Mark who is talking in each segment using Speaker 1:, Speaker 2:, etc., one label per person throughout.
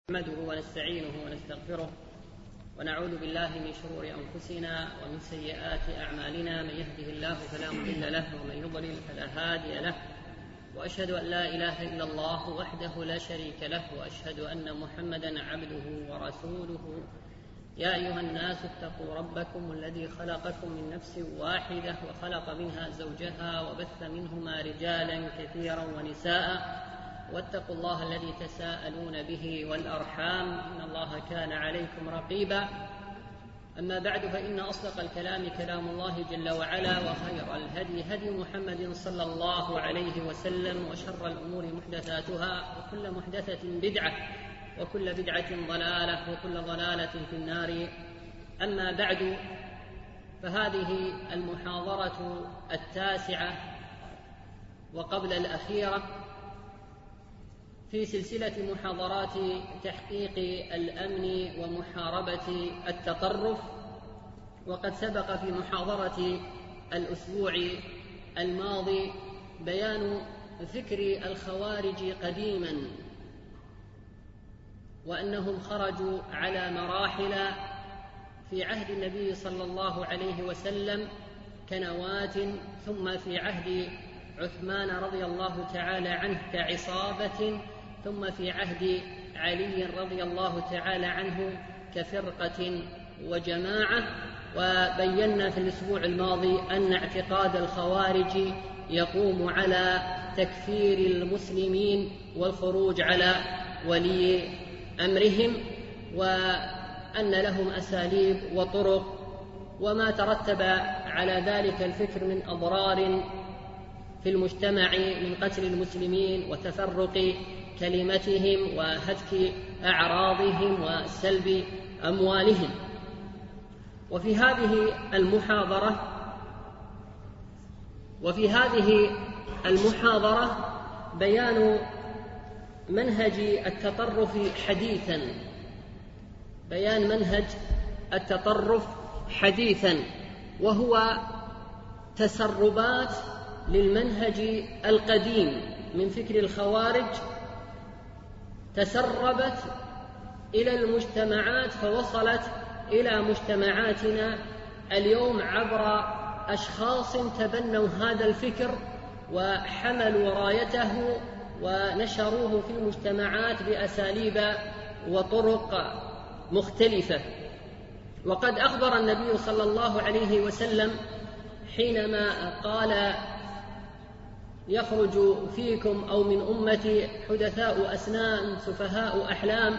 Speaker 1: نحمده ونستعينه ونستغفره ونعوذ بالله من شرور أنفسنا ومن سيئات أعمالنا. من يهده الله فلا مضل له ومن يضلل فلا هادي له، وأشهد أن لا إله إلا الله وحده لا شريك له، وأشهد أن محمدا عبده ورسوله. يا أيها الناس اتقوا ربكم الذي خلقكم من نفس واحدة وخلق منها زوجها وبث منهما رجالا كثيرا ونساء، واتقوا الله الذي تساءلون به والأرحام إن الله كان عليكم رقيبا. أما بعد، فإن أصدق الكلام كلام الله جل وعلا، وخير الهدي هدي محمد صلى الله عليه وسلم، وشر الأمور محدثاتها، وكل محدثة بدعة، وكل بدعة ضلالة، وكل ضلالة في النار. أما بعد، فهذه المحاضرة 9 وقبل الأخيرة في سلسلة محاضرات تحقيق الأمن ومحاربة التطرف. وقد سبق في محاضرة الأسبوع الماضي بيان فكر الخوارج قديما، وأنهم خرجوا على مراحل في عهد النبي صلى الله عليه وسلم كنوات، ثم في عهد عثمان رضي الله تعالى عنه كعصابة، ثم في عهد علي رضي الله تعالى عنه كفرقة وجماعة. وبينا في الأسبوع الماضي أن اعتقاد الخوارج يقوم على تكفير المسلمين والخروج على ولي أمرهم، وأن لهم أساليب وطرق وما ترتب على ذلك الفكر من أضرار في المجتمع من قتل المسلمين وتفرق كلمتهم وهتك أعراضهم وسلب أموالهم. وفي هذه المحاضرة بيان منهج التطرف حديثا، وهو تسربات للمنهج القديم من فكر الخوارج، تسربت إلى المجتمعات فوصلت إلى مجتمعاتنا اليوم عبر أشخاص تبنوا هذا الفكر وحملوا رايته ونشروه في المجتمعات بأساليب وطرق مختلفة. وقد أخبر النبي صلى الله عليه وسلم حينما قال: يخرج فيكم أو من أمتي حدثاء أسنان سفهاء أحلام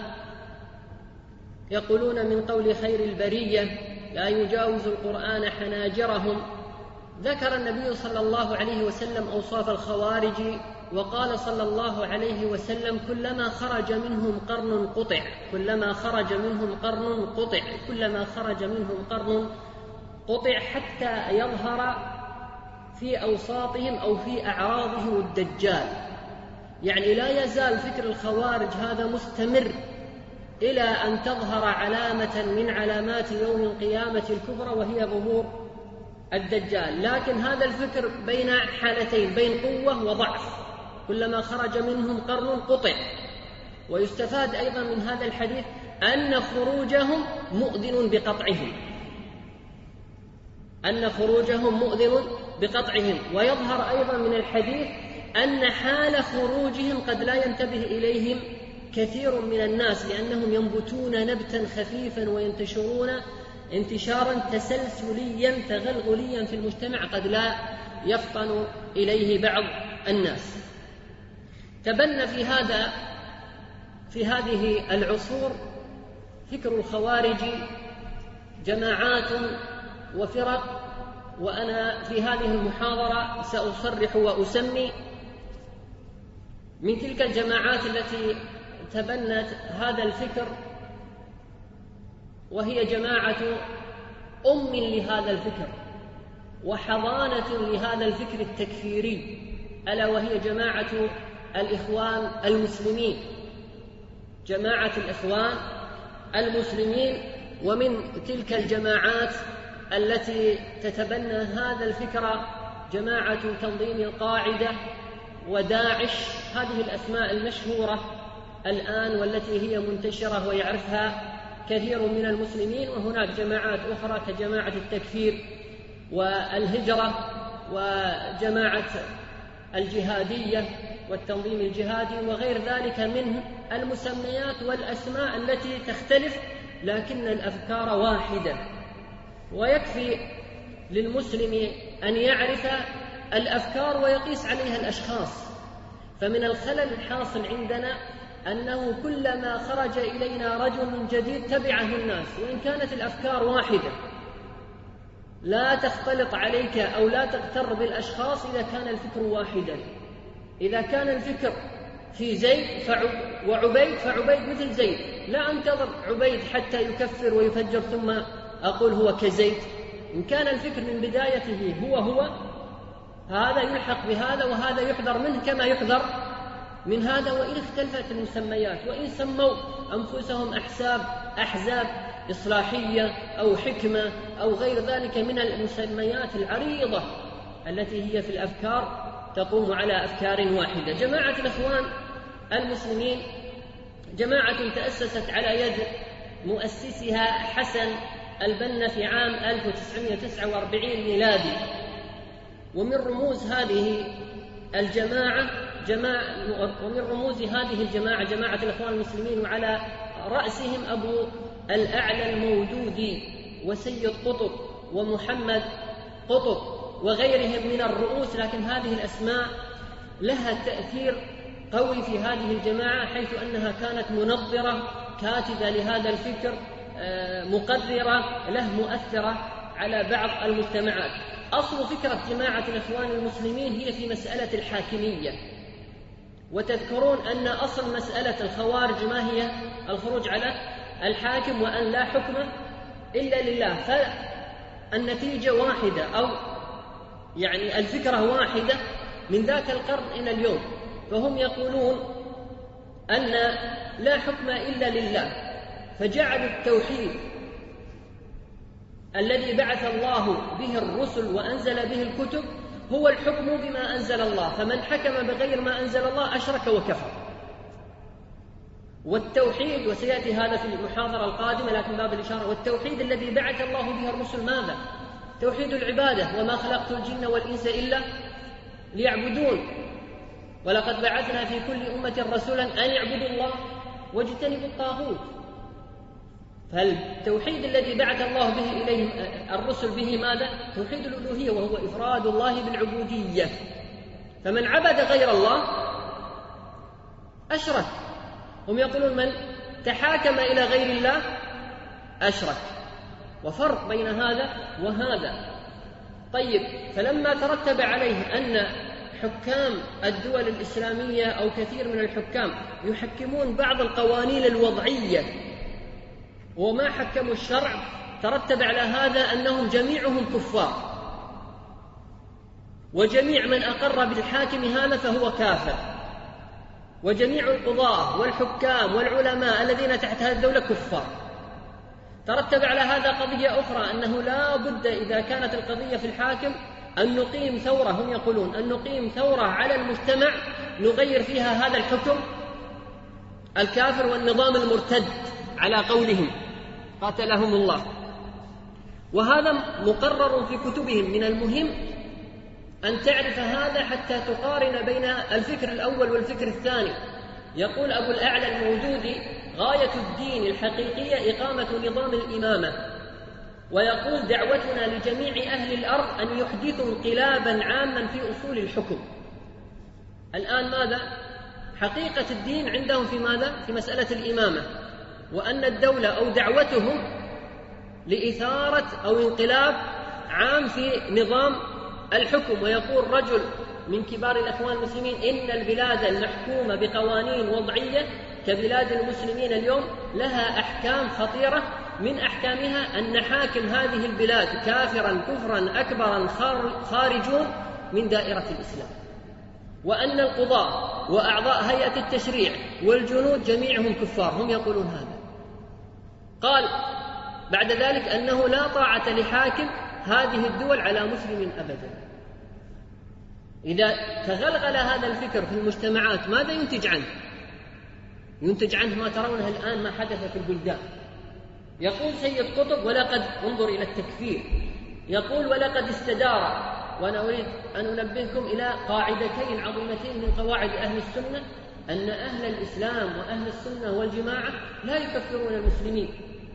Speaker 1: يقولون من قول خير البرية لا يجاوز القرآن حناجرهم. ذكر النبي صلى الله عليه وسلم أوصاف الخوارج، وقال صلى الله عليه وسلم: كلما خرج منهم قرن قطع حتى يظهر في أوساطهم أو في أعراضهم الدجال. يعني لا يزال فكر الخوارج هذا مستمر إلى أن تظهر علامة من علامات يوم القيامة الكبرى، وهي ظهور الدجال. لكن هذا الفكر بين حالتين، بين قوة وضعف. كلما خرج منهم قرن قطع. ويستفاد أيضا من هذا الحديث أن خروجهم مؤذن بقطعهم. ويظهر أيضا من الحديث أن حال خروجهم قد لا ينتبه إليهم كثير من الناس، لأنهم ينبتون نبتا خفيفا وينتشرون انتشارا تسلسليا تغلغليا في المجتمع قد لا يفطن إليه بعض الناس. تبنى في هذه العصور فكر الخوارج جماعات وفرق، وأنا في هذه المحاضرة سأصرح وأسمي من تلك الجماعات التي تبنت هذا الفكر، وهي جماعة أم لهذا الفكر وحضانة لهذا الفكر التكفيري، ألا وهي جماعة الإخوان المسلمين. جماعة الإخوان المسلمين. ومن تلك الجماعات التي تتبنى هذا الفكر جماعة تنظيم القاعدة وداعش، هذه الأسماء المشهورة الآن والتي هي منتشرة ويعرفها كثير من المسلمين، وهناك جماعات أخرى كجماعة التكفير والهجرة وجماعة الجهادية والتنظيم الجهادي وغير ذلك من المسميات والأسماء التي تختلف، لكن الأفكار واحدة. ويكفي للمسلم أن يعرف الأفكار ويقيس عليها الأشخاص. فمن الخلل الحاصل عندنا أنه كلما خرج إلينا رجل جديد تبعه الناس، وإن كانت الأفكار واحدة. لا تختلط عليك أو لا تغتر بالأشخاص إذا كان الفكر واحدا. إذا كان الفكر في زيد وعبيد فعبيد مثل زيد، لا أنتظر عبيد حتى يكفر ويفجر ثم أقول هو كزيد. إن كان الفكر من بدايته هو هذا يلحق بهذا وهذا يحذر منه كما يحذر من هذا. وإن اختلفت المسميات وإن سموا أنفسهم أحزاب إصلاحية أو حكمة أو غير ذلك من المسميات العريضة التي هي في الأفكار تقوم على أفكار واحدة. جماعة الإخوان المسلمين جماعة تأسست على يد مؤسسها حسن البنا في عام 1949 ميلادي. ومن رموز هذه الجماعة جماعة الإخوان المسلمين، وعلى رأسهم أبو الأعلى المودودي وسيد قطب ومحمد قطب وغيرهم من الرؤوس. لكن هذه الأسماء لها تأثير قوي في هذه الجماعة، حيث أنها كانت منظرة كاتبة لهذا الفكر، مقررة له، مؤثرة على بعض المجتمعات. أصل فكرة جماعة الإخوان المسلمين هي في مسألة الحاكمية. وتذكرون أن أصل مسألة الخوارج ما هي؟ الخروج على الحاكم وأن لا حكم إلا لله. فالنتيجة واحدة، أو يعني الفكرة واحدة من ذاك القرن إلى اليوم. فهم يقولون أن لا حكم إلا لله، فجعلوا التوحيد الذي بعث الله به الرسل وأنزل به الكتب هو الحكم بما أنزل الله، فمن حكم بغير ما أنزل الله أشرك وكفر. والتوحيد، وسيأتي هذا في المحاضرة القادمة لكن باب الإشارة، والتوحيد الذي بعث الله به الرسل ماذا؟ توحيد العبادة، وما خلقت الجن والإنس إلا ليعبدون، ولقد بعثنا في كل أمة رسولا أن يعبدوا الله واجتنبوا الطاغوت. فالتوحيد الذي بعث الله به إليهم الرسل به ماذا؟ توحيد الألوهية، وهو إفراد الله بالعبودية. فمن عبد غير الله أشرك. هم يقولون من تحاكم إلى غير الله أشرك، وفرق بين هذا وهذا. طيب، فلما ترتب عليه أن حكام الدول الإسلامية أو كثير من الحكام يحكمون بعض القوانين الوضعية وما حكموا الشرع، ترتب على هذا أنهم جميعهم كفار، وجميع من أقر بالحاكم هذا فهو كافر، وجميع القضاة والحكام والعلماء الذين تحت هذه الدولة كفار. ترتب على هذا قضية أخرى، أنه لا بد إذا كانت القضية في الحاكم أن نقيم ثورة. هم يقولون أن نقيم ثورة على المجتمع نغير فيها هذا الحكم الكافر والنظام المرتد على قولهم قاتلهم الله. وهذا مقرر في كتبهم. من المهم أن تعرف هذا حتى تقارن بين الفكر الأول والفكر الثاني. يقول أبو الأعلى المودودي: غاية الدين الحقيقية إقامة نظام الإمامة. ويقول: دعوتنا لجميع أهل الأرض أن يحدثوا انقلابا عاما في أصول الحكم. الآن ماذا؟ حقيقة الدين عندهم في ماذا؟ في مسألة الإمامة، وأن الدولة أو دعوتهم لإثارة أو انقلاب عام في نظام الحكم. ويقول رجل من كبار الإخوان المسلمين: إن البلاد المحكومة بقوانين وضعية كبلاد المسلمين اليوم لها أحكام خطيرة، من أحكامها أن حاكم هذه البلاد كافرا كفرا أكبرا خارجون من دائرة الإسلام، وأن القضاة وأعضاء هيئة التشريع والجنود جميعهم كفار. هم يقولون هذا. قال بعد ذلك أنه لا طاعة لحاكم هذه الدول على مسلم أبدا. إذا تغلغل هذا الفكر في المجتمعات ماذا ينتج عنه؟ ينتج عنه ما ترونه الآن ما حدث في البلدان. يقول سيد قطب ولقد، انظر إلى التكفير، يقول ولقد استدار، وأنا أريد أن أنبهكم إلى قاعدتين عظيمتين من قواعد أهل السنة، أن أهل الإسلام وأهل السنة والجماعة لا يكفرون المسلمين،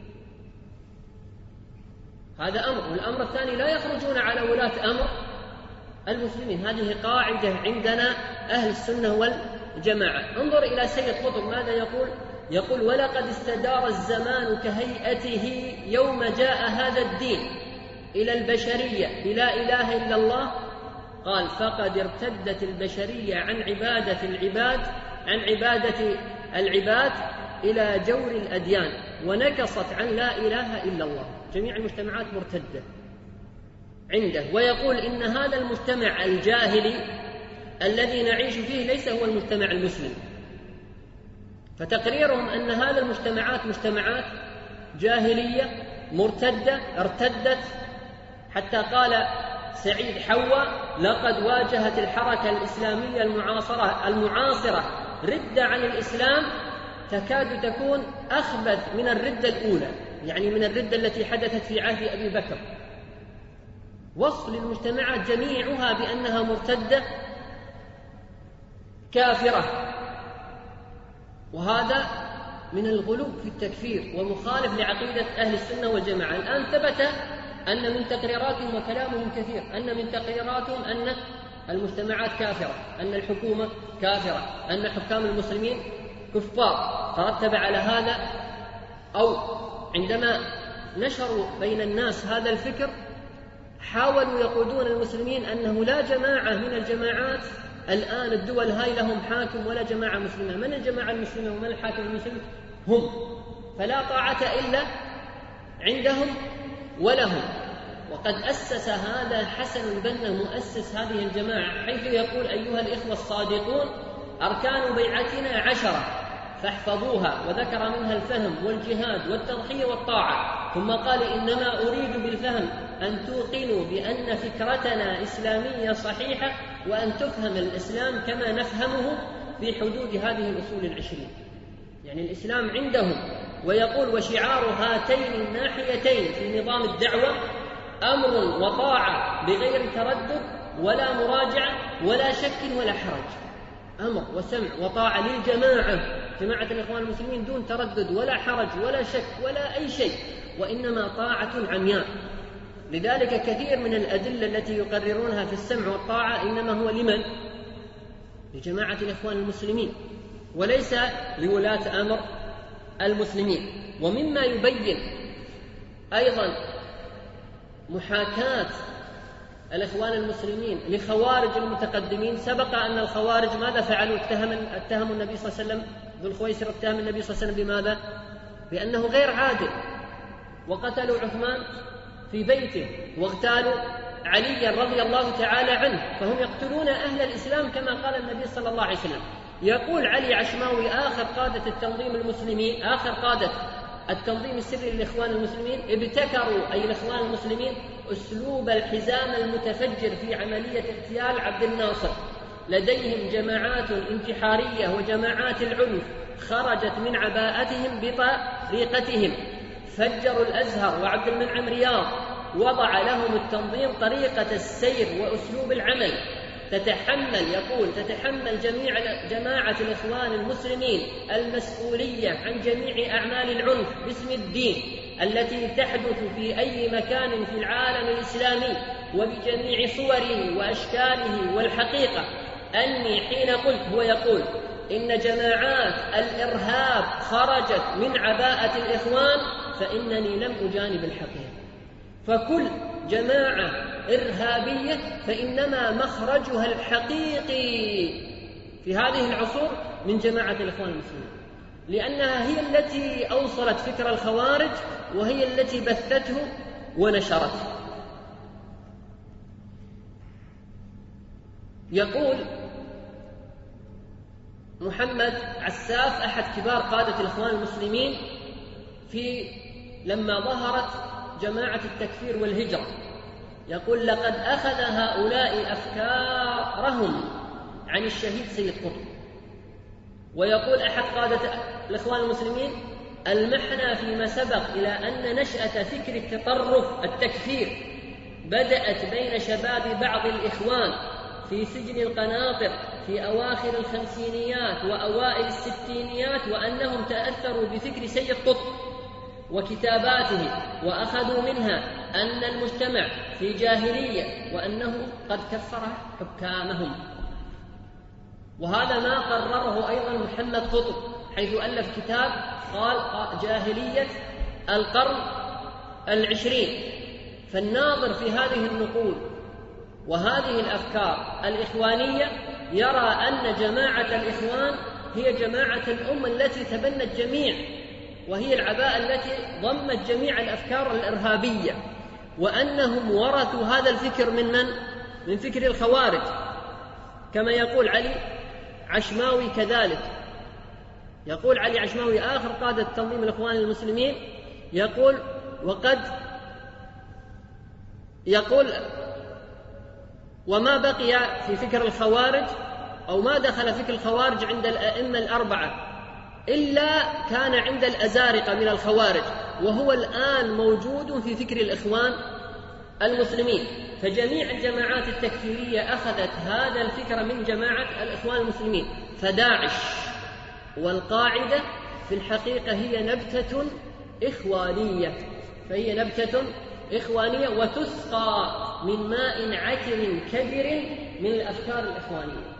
Speaker 1: هذا أمر. والأمر الثاني لا يخرجون على ولاة أمر المسلمين. هذه قاعدة عندنا أهل السنة والجماعة. انظر إلى سيد قطب ماذا يقول. يقول ولقد استدار الزمان كهيئته يوم جاء هذا الدين إلى البشرية بلا إله إلا الله، قال فقد ارتدت البشرية عن عبادة العباد إلى جور الأديان، ونكصت عن لا إله إلا الله. جميع المجتمعات مرتدة عنده. ويقول إن هذا المجتمع الجاهلي الذي نعيش فيه ليس هو المجتمع المسلم. فتقريرهم أن هذا المجتمعات مجتمعات جاهلية مرتدة ارتدت، حتى قال سعيد حوا لقد واجهت الحركة الإسلامية المعاصرة ردة عن الإسلام تكاد تكون أخبث من الردة الأولى، يعني من الردة التي حدثت في عهد أبي بكر. وصف للمجتمعات جميعها بأنها مرتدة كافرة، وهذا من الغلو في التكفير ومخالف لعقيدة أهل السنة والجماعة. الآن ثبت أن من تقريراتهم وكلامهم كثير، أن من تقريراتهم أن المجتمعات كافرة، أن الحكومة كافرة، أن حكام المسلمين كفار. ترتب على هذا، أو عندما نشروا بين الناس هذا الفكر حاولوا يقودون المسلمين أنه لا جماعة من الجماعات الآن الدول هاي لهم حاكم ولا جماعة مسلمة. من الجماعة المسلمة ومن الحاكم المسلم؟ هم، فلا طاعة إلا عندهم ولهم. وقد أسس هذا حسن البنا مؤسس هذه الجماعة، حيث يقول أيها الإخوة الصادقون أركان بيعتنا 10 فاحفظوها، وذكر منها الفهم والجهاد والتضحية والطاعة، ثم قال إنما أريد بالفهم أن توقنوا بأن فكرتنا إسلامية صحيحة، وأن تفهم الإسلام كما نفهمه في حدود هذه الأصول 20، يعني الإسلام عندهم. ويقول وشعار هاتين الناحيتين في نظام الدعوة أمر وطاعة بغير تردد ولا مراجعة ولا شك ولا حرج. أمر وسمع وطاعة للجماعة، جماعة الإخوان المسلمين، دون تردد ولا حرج ولا شك ولا أي شيء، وإنما طاعة عمياء. لذلك كثير من الأدلة التي يقررونها في السمع والطاعة إنما هو لمن؟ لجماعة الإخوان المسلمين، وليس لولاة أمر المسلمين. ومما يبين أيضا محاكاة الإخوان المسلمين لخوارج المتقدمين، سبق أن الخوارج ماذا فعلوا؟ اتهموا النبي صلى الله عليه وسلم، ذو الخويسر اتهم النبي صلى الله عليه وسلم بماذا؟ بأنه غير عادل، وقتلوا عثمان في بيته، واغتالوا عليا رضي الله تعالى عنه، فهم يقتلون أهل الإسلام كما قال النبي صلى الله عليه وسلم. يقول علي عشماوي آخر قادة التنظيم المسلمين، آخر قادة التنظيم السري للإخوان المسلمين، ابتكروا أي الإخوان المسلمين أسلوب الحزام المتفجر في عملية اغتيال عبد الناصر. لديهم جماعات انتحارية وجماعات العنف خرجت من عباءتهم بطريقتهم، فجروا الأزهر وعبد المنعم رياض. وضع لهم التنظيم طريقة السير وأسلوب العمل تتحمل جماعة الإخوان المسلمين المسؤولية عن جميع أعمال العنف باسم الدين التي تحدث في أي مكان في العالم الإسلامي وبجميع صوره وأشكاله. والحقيقة أني حين قلت، هو يقول إن جماعات الإرهاب خرجت من عباءة الإخوان، فإنني لم أجانب الحقيقة. فكل جماعة إرهابية فإنما مخرجها الحقيقي في هذه العصور من جماعة الإخوان المسلمين، لأنها هي التي أوصلت فكر الخوارج، وهي التي بثته ونشرته. يقول محمد عساف أحد كبار قادة الإخوان المسلمين لما ظهرت جماعة التكفير والهجرة، يقول لقد أخذ هؤلاء أفكارهم عن الشهيد سيد قطب. ويقول أحد قادة الإخوان المسلمين ألمحنا فيما سبق إلى أن نشأة فكر التطرف التكفير بدأت بين شباب بعض الإخوان في سجن القناطر في أواخر الخمسينيات وأوائل الستينيات، وأنهم تأثروا بفكر سيد قطب وكتاباته وأخذوا منها أن المجتمع في جاهلية وأنه قد كفر حكامهم. وهذا ما قرره أيضا محمد قطب حيث ألف كتاب قال جاهلية القرن العشرين. فالناظر في هذه النقول وهذه الأفكار الإخوانية يرى أن جماعة الإخوان هي جماعة الأمة التي تبنت جميع، وهي العباءة التي ضمت جميع الأفكار الإرهابية، وأنهم ورثوا هذا الفكر من فكر الخوارج، كما يقول علي عشماوي كذلك. يقول علي عشماوي آخر قادة تنظيم الإخوان المسلمين يقول وما بقي في فكر الخوارج أو ما دخل فكر الخوارج عند الأئمة الأربعة إلا كان عند الأزارقة من الخوارج، وهو الآن موجود في فكر الإخوان المسلمين. فجميع الجماعات التكفيرية أخذت هذا الفكر من جماعة الإخوان المسلمين. فداعش والقاعدة في الحقيقة هي نبتة إخوانية وتسقى من ماء عكر كبر من الأفكار الإخوانية.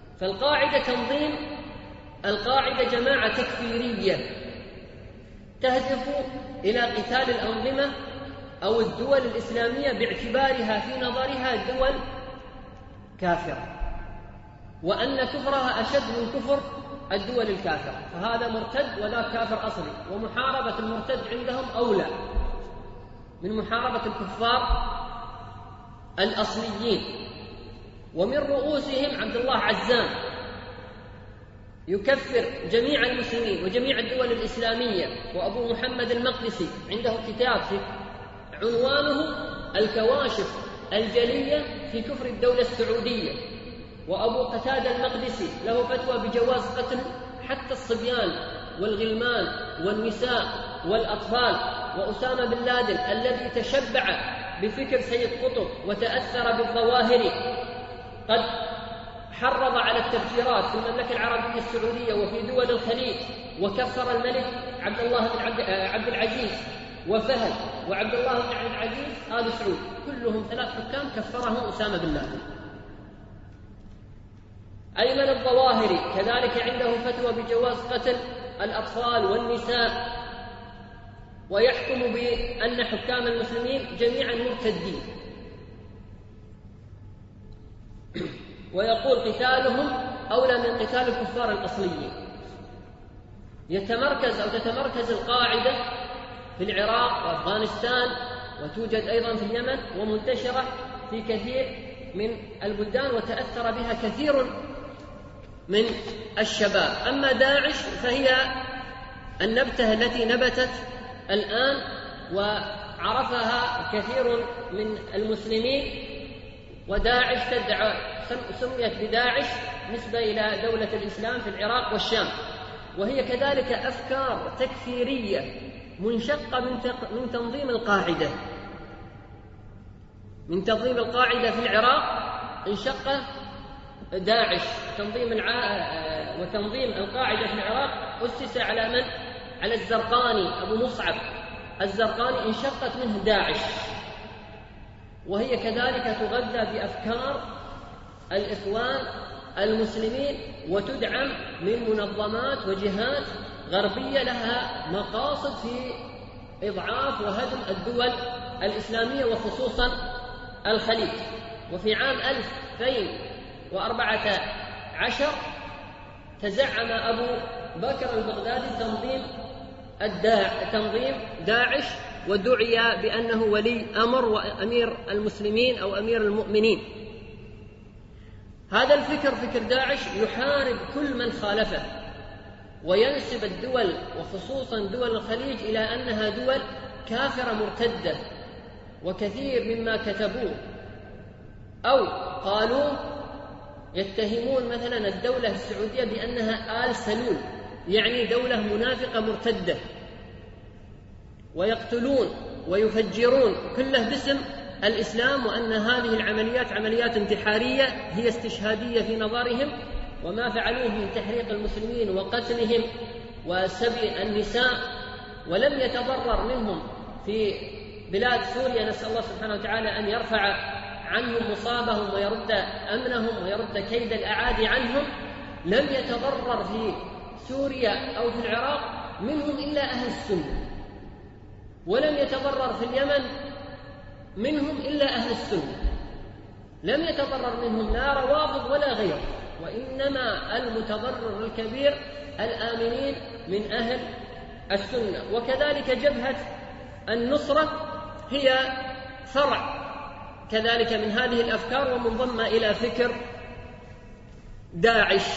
Speaker 1: القاعدة جماعة تكفيرية تهدف إلى قتال الأنظمة أو الدول الإسلامية باعتبارها في نظرها دول كافرة، وأن كفرها أشد من كفر الدول الكافرة، فهذا مرتد وذا كافر أصلي، ومحاربة المرتد عندهم أولى من محاربة الكفار الأصليين. ومن رؤوسهم عبد الله عزام يكفر جميع المسلمين وجميع الدول الإسلامية، وأبو محمد المقدسي عنده كتاب عنوانه الكواشف الجلية في كفر الدولة السعودية، وأبو قتادة المقدسي له فتوى بجواز قتل حتى الصبيان والغلمان والنساء والأطفال. وأسامة بن لادن الذي تشبع بفكر سيد قطب وتأثر بالظواهر قد حرض على التفجيرات في المملكة العربية السعودية وفي دول الخليج، وكفر الملك عبد الله بن عبد العزيز وفهد وعبد الله بن عبد العزيز آل سعود، كلهم 3 حكام كفرهم أسامة بن لادن. أيمن الظواهري كذلك عنده فتوى بجواز قتل الأطفال والنساء، ويحكم بأن حكام المسلمين جميعا مرتدين، ويقول قتالهم أولى من قتال الكفار الأصليين. تتمركز القاعدة في العراق وأفغانستان، وتوجد أيضا في اليمن، ومنتشرة في كثير من البلدان، وتأثر بها كثير من الشباب. أما داعش فهي النبتة التي نبتت الآن وعرفها كثير من المسلمين، وداعش سميت بداعش نسبة إلى دولة الإسلام في العراق والشام، وهي كذلك أفكار تكفيرية منشقة من تنظيم القاعدة. من تنظيم القاعدة في العراق انشق داعش. وتنظيم القاعدة في العراق أسس على من؟ على الزرقاني، أبو مصعب الزرقاني، انشقت منه داعش، وهي كذلك تغذى بأفكار الإخوان المسلمين، وتدعم من منظمات وجهات غربية لها مقاصد في إضعاف وهدم الدول الإسلامية وخصوصا الخليج. وفي عام 2014 تزعم أبو بكر البغدادي تنظيم داعش، ودعي بأنه ولي أمر وأمير المسلمين أو أمير المؤمنين. هذا الفكر، فكر داعش، يحارب كل من خالفه، وينسب الدول وخصوصا دول الخليج إلى أنها دول كافرة مرتدة، وكثير مما كتبوه أو قالوا يتهمون مثلا الدولة السعودية بأنها آل سلول، يعني دولة منافقة مرتدة، ويقتلون ويفجرون كله باسم الإسلام، وأن هذه العمليات عمليات انتحارية هي استشهادية في نظرهم، وما فعلوه من تحريق المسلمين وقتلهم وسبي النساء، ولم يتضرر منهم في بلاد سوريا. نسأل الله سبحانه وتعالى أن يرفع عنهم مصابهم ويرد أمنهم ويرد كيد الأعادي عنهم. لم يتضرر في سوريا أو في العراق منهم إلا أهل السنة، ولم يتضرر في اليمن منهم إلا أهل السنة، لم يتضرر منهم لا روافض ولا غيره، وإنما المتضرر الكبير الآمنين من أهل السنة. وكذلك جبهة النصرة هي فرع كذلك من هذه الأفكار ومنضمة إلى فكر داعش.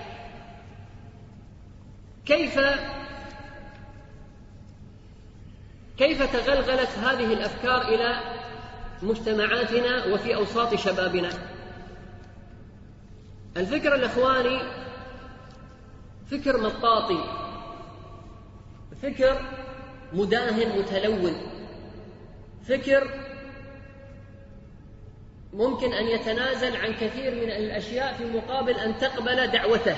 Speaker 1: كيف تغلغلت هذه الأفكار إلى مجتمعاتنا وفي أوساط شبابنا؟ الفكر الإخواني فكر مطاطي، فكر مداهن متلون، فكر ممكن أن يتنازل عن كثير من الأشياء في مقابل أن تقبل دعوته.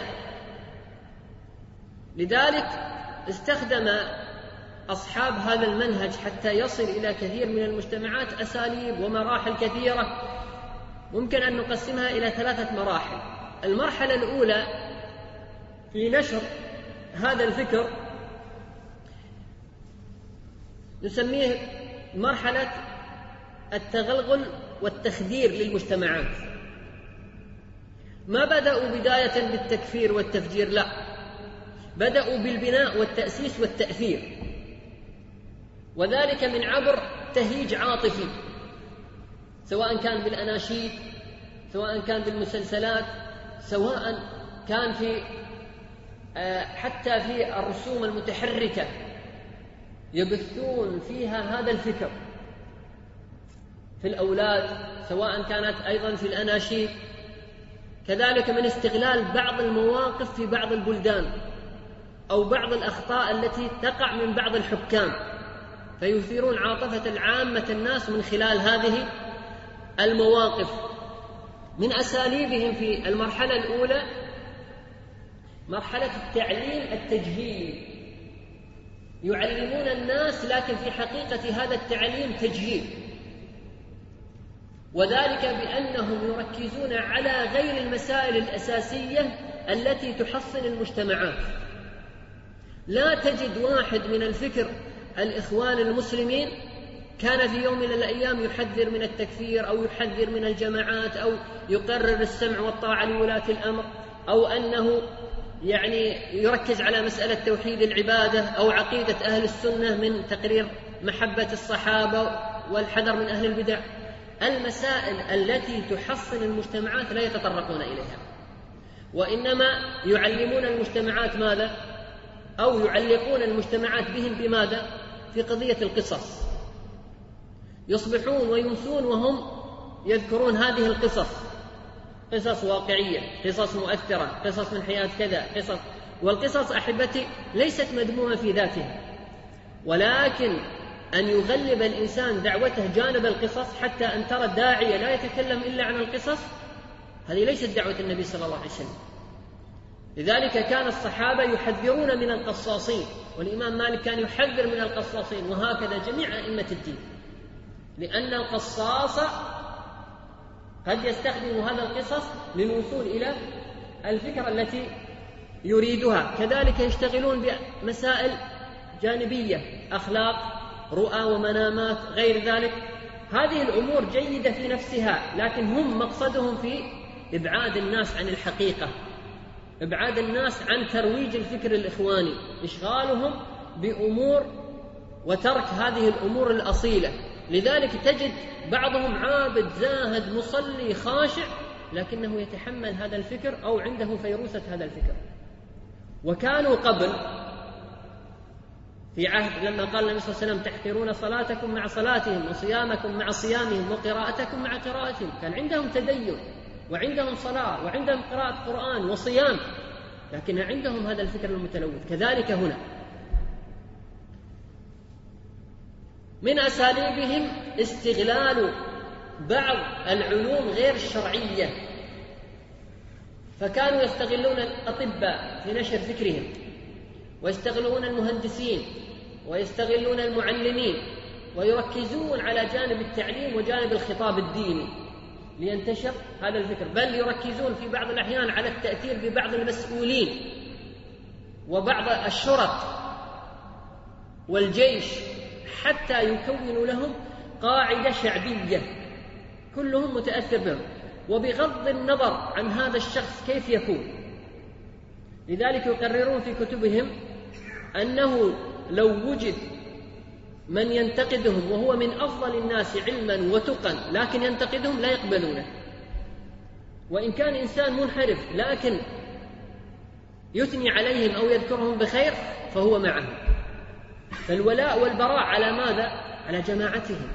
Speaker 1: لذلك استخدم أصحاب هذا المنهج حتى يصل إلى كثير من المجتمعات أساليب ومراحل كثيرة، ممكن أن نقسمها إلى 3 مراحل. المرحلة الأولى في نشر هذا الفكر نسميه مرحلة التغلغل والتخدير للمجتمعات. ما بدأوا بداية بالتكفير والتفجير، لا، بدأوا بالبناء والتأسيس والتأثير، وذلك من عبر تهيج عاطفي، سواء كان بالأناشيد، سواء كان بالمسلسلات، سواء كان في حتى في الرسوم المتحركة يبثون فيها هذا الفكر في الأولاد، سواء كانت أيضا في الأناشيد. كذلك من استغلال بعض المواقف في بعض البلدان أو بعض الأخطاء التي تقع من بعض الحكام، فيثيرون عاطفة العامة الناس من خلال هذه المواقف. من أساليبهم في المرحلة الأولى مرحلة التعليم التجهيلي، يعلمون الناس لكن في حقيقة هذا التعليم تجهيل، وذلك بأنهم يركزون على غير المسائل الأساسية التي تحصن المجتمعات. لا تجد واحد من الفكر الإخوان المسلمين كان في يوم من الأيام يحذر من التكفير أو يحذر من الجماعات أو يقرر السمع والطاعة لولاة الأمر، أو أنه يركز على مسألة توحيد العبادة أو عقيدة أهل السنة من تقرير محبة الصحابة والحذر من أهل البدع. المسائل التي تحصن المجتمعات لا يتطرقون إليها، وإنما يعلمون المجتمعات ماذا؟ أو يعلقون المجتمعات بهم بماذا؟ في قضية القصص. يصبحون ويمسون وهم يذكرون هذه القصص، قصص واقعية، قصص مؤثرة، قصص من حياة كذا، قصص. والقصص أحبتي ليست مذمومة في ذاتها، ولكن أن يغلب الإنسان دعوته جانب القصص حتى أن ترى الداعية لا يتكلم إلا عن القصص، هذه ليست دعوة النبي صلى الله عليه وسلم. لذلك كان الصحابة يحذرون من القصاصين، والإمام مالك كان يحذر من القصاصين، وهكذا جميع أئمة الدين، لأن القصاص قد يستخدم هذا القصص للوصول إلى الفكرة التي يريدها. كذلك يشتغلون بمسائل جانبية، أخلاق، رؤى ومنامات، غير ذلك. هذه الأمور جيدة في نفسها، لكن هم مقصدهم في إبعاد الناس عن الحقيقة، إبعاد الناس عن ترويج الفكر الإخواني، إشغالهم بأمور وترك هذه الأمور الأصيلة. لذلك تجد بعضهم عابد زاهد مصلي خاشع، لكنه يتحمل هذا الفكر أو عنده فيروسة هذا الفكر. وكانوا قبل في عهد لما قال النبي صلى الله عليه وسلم تحقرون صلاتكم مع صلاتهم وصيامكم مع صيامهم وقراءتكم مع قراءتهم، كان عندهم تدين وعندهم صلاة وعندهم قراءة قرآن وصيام، لكن عندهم هذا الفكر المتلوث. كذلك هنا من أساليبهم استغلال بعض العلوم غير الشرعية، فكانوا يستغلون الأطباء في نشر فكرهم، ويستغلون المهندسين، ويستغلون المعلمين، ويركزون على جانب التعليم وجانب الخطاب الديني لينتشر هذا الفكر، بل يركزون في بعض الأحيان على التأثير ببعض المسؤولين وبعض الشرط والجيش حتى يكونوا لهم قاعدة شعبية كلهم متأثر بهم، وبغض النظر عن هذا الشخص كيف يكون. لذلك يقررون في كتبهم أنه لو وجد من ينتقدهم وهو من أفضل الناس علما وتقا لكن ينتقدهم لا يقبلونه، وإن كان إنسان منحرف لكن يثني عليهم أو يذكرهم بخير فهو معهم. فالولاء والبراء على ماذا؟ على جماعتهم.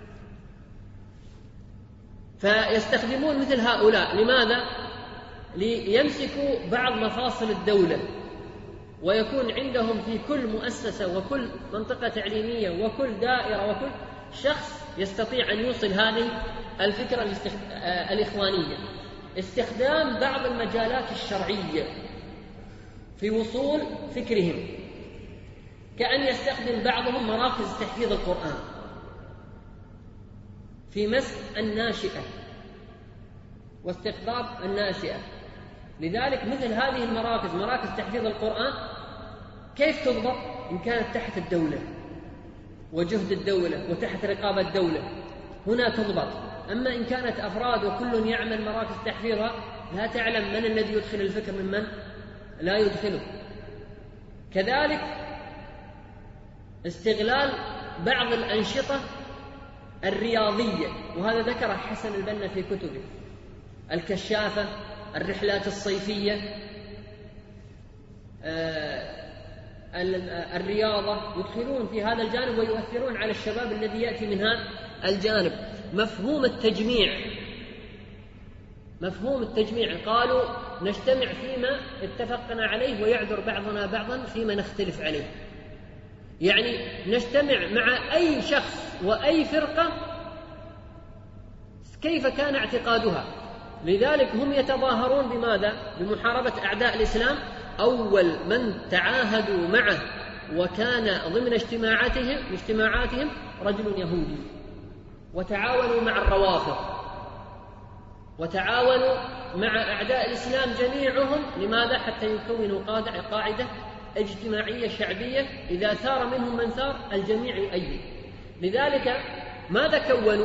Speaker 1: فيستخدمون مثل هؤلاء لماذا؟ ليمسكوا بعض مفاصل الدولة، ويكون عندهم في كل مؤسسة وكل منطقة تعليمية وكل دائرة وكل شخص يستطيع أن يوصل هذه الفكرة الإخوانية. استخدام بعض المجالات الشرعية في وصول فكرهم، كأن يستخدم بعضهم مراكز تحفيظ القرآن في مسك الناشئة واستقطاب الناشئة. لذلك مثل هذه المراكز، مراكز تحفيظ القرآن، كيف تضبط؟ إن كانت تحت الدولة وجهد الدولة وتحت رقابة الدولة هنا تضبط. أما إن كانت أفراد وكل يعمل مراكز تحفيظها لا تعلم من الذي يدخل الفكر ممن لا يدخله. كذلك استغلال بعض الأنشطة الرياضية، وهذا ذكر حسن البنا في كتبه، الكشافة، الرحلات الصيفية، الرياضة، يدخلون في هذا الجانب ويؤثرون على الشباب الذي يأتي من هذا الجانب. مفهوم التجميع قالوا نجتمع فيما اتفقنا عليه ويعذر بعضنا بعضا فيما نختلف عليه، يعني نجتمع مع أي شخص وأي فرقة كيف كان اعتقادها. لذلك هم يتظاهرون بماذا؟ بمحاربة أعداء الإسلام. أول من تعاهدوا معه وكان ضمن اجتماعاتهم رجل يهودي، وتعاونوا مع الروافض، وتعاونوا مع أعداء الإسلام جميعهم. لماذا؟ حتى يكونوا قاعدة اجتماعية شعبية، إذا ثار منهم من ثار الجميع يؤيد. لذلك ماذا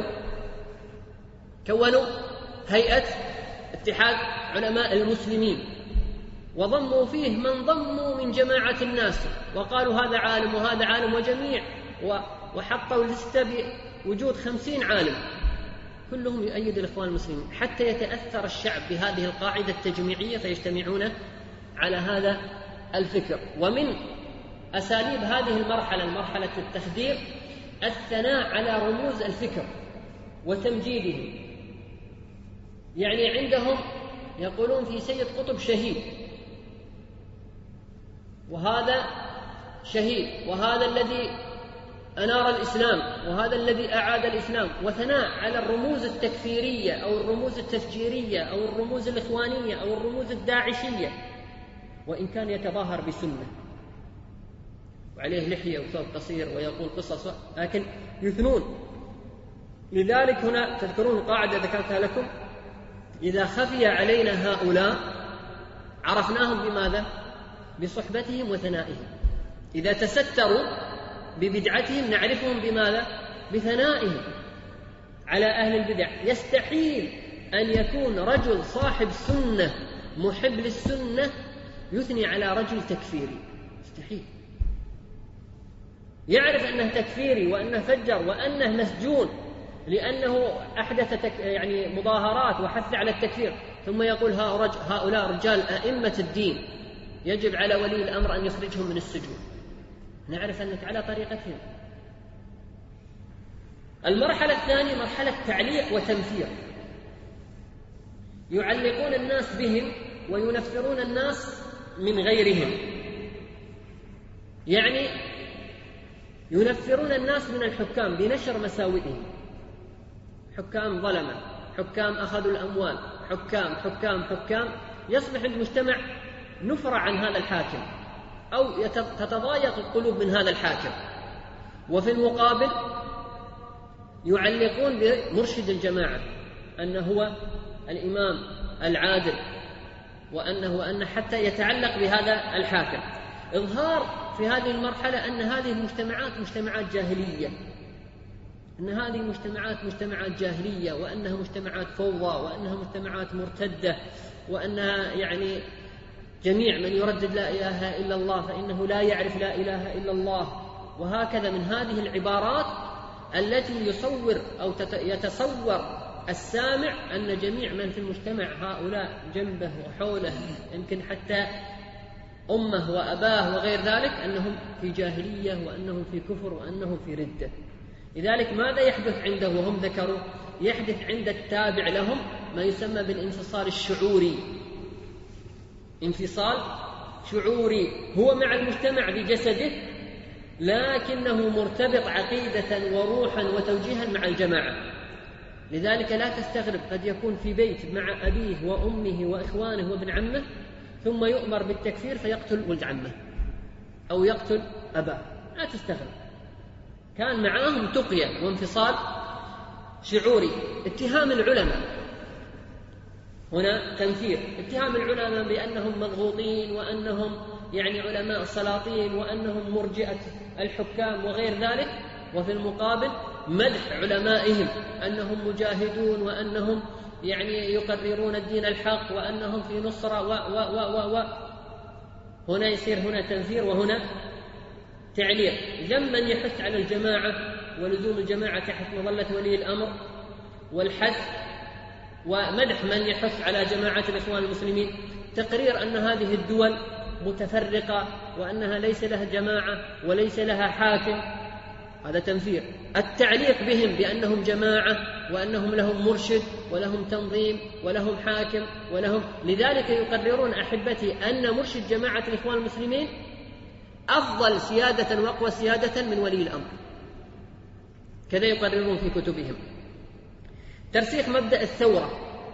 Speaker 1: كونوا هيئة اتحاد علماء المسلمين، وضموا فيه من ضموا من جماعة الناس، وقالوا هذا عالم وهذا عالم وجميع، وحطوا لستة بوجود 50 عالم كلهم يؤيد الإخوان المسلمين، حتى يتأثر الشعب بهذه القاعدة التجميعية فيجتمعون على هذا الفكر. ومن أساليب هذه المرحلة، مرحلة التخدير، الثناء على رموز الفكر وتمجيده. يعني عندهم يقولون في سيد قطب شهيد، وهذا شهيد، وهذا الذي أنار الإسلام، وهذا الذي أعاد الإسلام، وثناء على الرموز التكفيرية أو الرموز التفجيرية أو الرموز الإخوانية أو الرموز الداعشية، وإن كان يتظاهر بسنة وعليه لحية وثوب قصير ويقول قصص، لكن يثنون. لذلك هنا تذكرون قاعدة ذكرتها لكم: إذا خفي علينا هؤلاء عرفناهم بماذا؟ بصحبتهم وثنائهم. إذا تستروا ببدعتهم نعرفهم بماذا؟ بثنائهم على أهل البدع. يستحيل أن يكون رجل صاحب سنة محب للسنة يثني على رجل تكفيري، مستحيل. يعرف أنه تكفيري وأنه فجر وأنه مسجون لأنه أحدث يعني مظاهرات وحث على التكفير، ثم يقول هؤلاء رجال أئمة الدين يجب على ولي الأمر أن يخرجهم من السجون. نعرف أنك على طريقتهم. المرحلة الثانية مرحلة تعليق وتنفير، يعلقون الناس بهم وينفرون الناس من غيرهم، يعني ينفرون الناس من الحكام بنشر مساوئهم، حكام ظلمة، حكام أخذوا الأموال، حكام يصبح المجتمع نفر عن هذا الحاكم أو تتضايق القلوب من هذا الحاكم. وفي المقابل يعلقون بمرشد الجماعة أنه هو الإمام العادل، وأن حتى يتعلق بهذا الحاكم. إظهار في هذه المرحلة أن هذه المجتمعات مجتمعات جاهلية، وأنها مجتمعات فوضى، وأنها مجتمعات مرتدة، وأنها يعني جميع من يردد لا إله إلا الله فإنه لا يعرف لا إله إلا الله. وهكذا من هذه العبارات التي يصور أو يتصور السامع أن جميع من في المجتمع هؤلاء جنبه وحوله، يمكن حتى أمه وأباه وغير ذلك، أنهم في جاهلية وأنهم في كفر وأنهم في ردة. لذلك ماذا يحدث عنده؟ وهم ذكروا يحدث عند التابع لهم ما يسمى بالانفصال الشعوري. انفصال شعوري، هو مع المجتمع بجسده لكنه مرتبط عقيدة وروحا وتوجيها مع الجماعة. لذلك لا تستغرب، قد يكون في بيت مع أبيه وأمه وإخوانه وابن عمه، ثم يؤمر بالتكفير فيقتل ولد عمه أو يقتل أباه، لا تستغرب، كان معهم تقية وانفصال شعوري. اتهام العلماء هنا تنفير، اتهام العلماء بأنهم مضغوطين وأنهم يعني علماء السلاطين وأنهم مرجئة الحكام وغير ذلك، وفي المقابل مدح علمائهم أنهم مجاهدون وأنهم يعني يقررون الدين الحق وأنهم في نصرة هنا يصير هنا تنفير وهنا تعليق. ذما يحث على الجماعة ولزوم الجماعة تحت مظلة ولي الأمر والحث، ومدح من يحث على جماعة الإخوان المسلمين، تقرير أن هذه الدول متفرقة وأنها ليس لها جماعة وليس لها حاكم، هذا تنفير. التعليق بهم بأنهم جماعة وأنهم لهم مرشد ولهم تنظيم ولهم حاكم ولهم، لذلك يقررون أحبتي أن مرشد جماعة الإخوان المسلمين أفضل سيادة وأقوى سيادة من ولي الأمر، كذا يقررون في كتبهم. ترسيخ مبدأ الثورة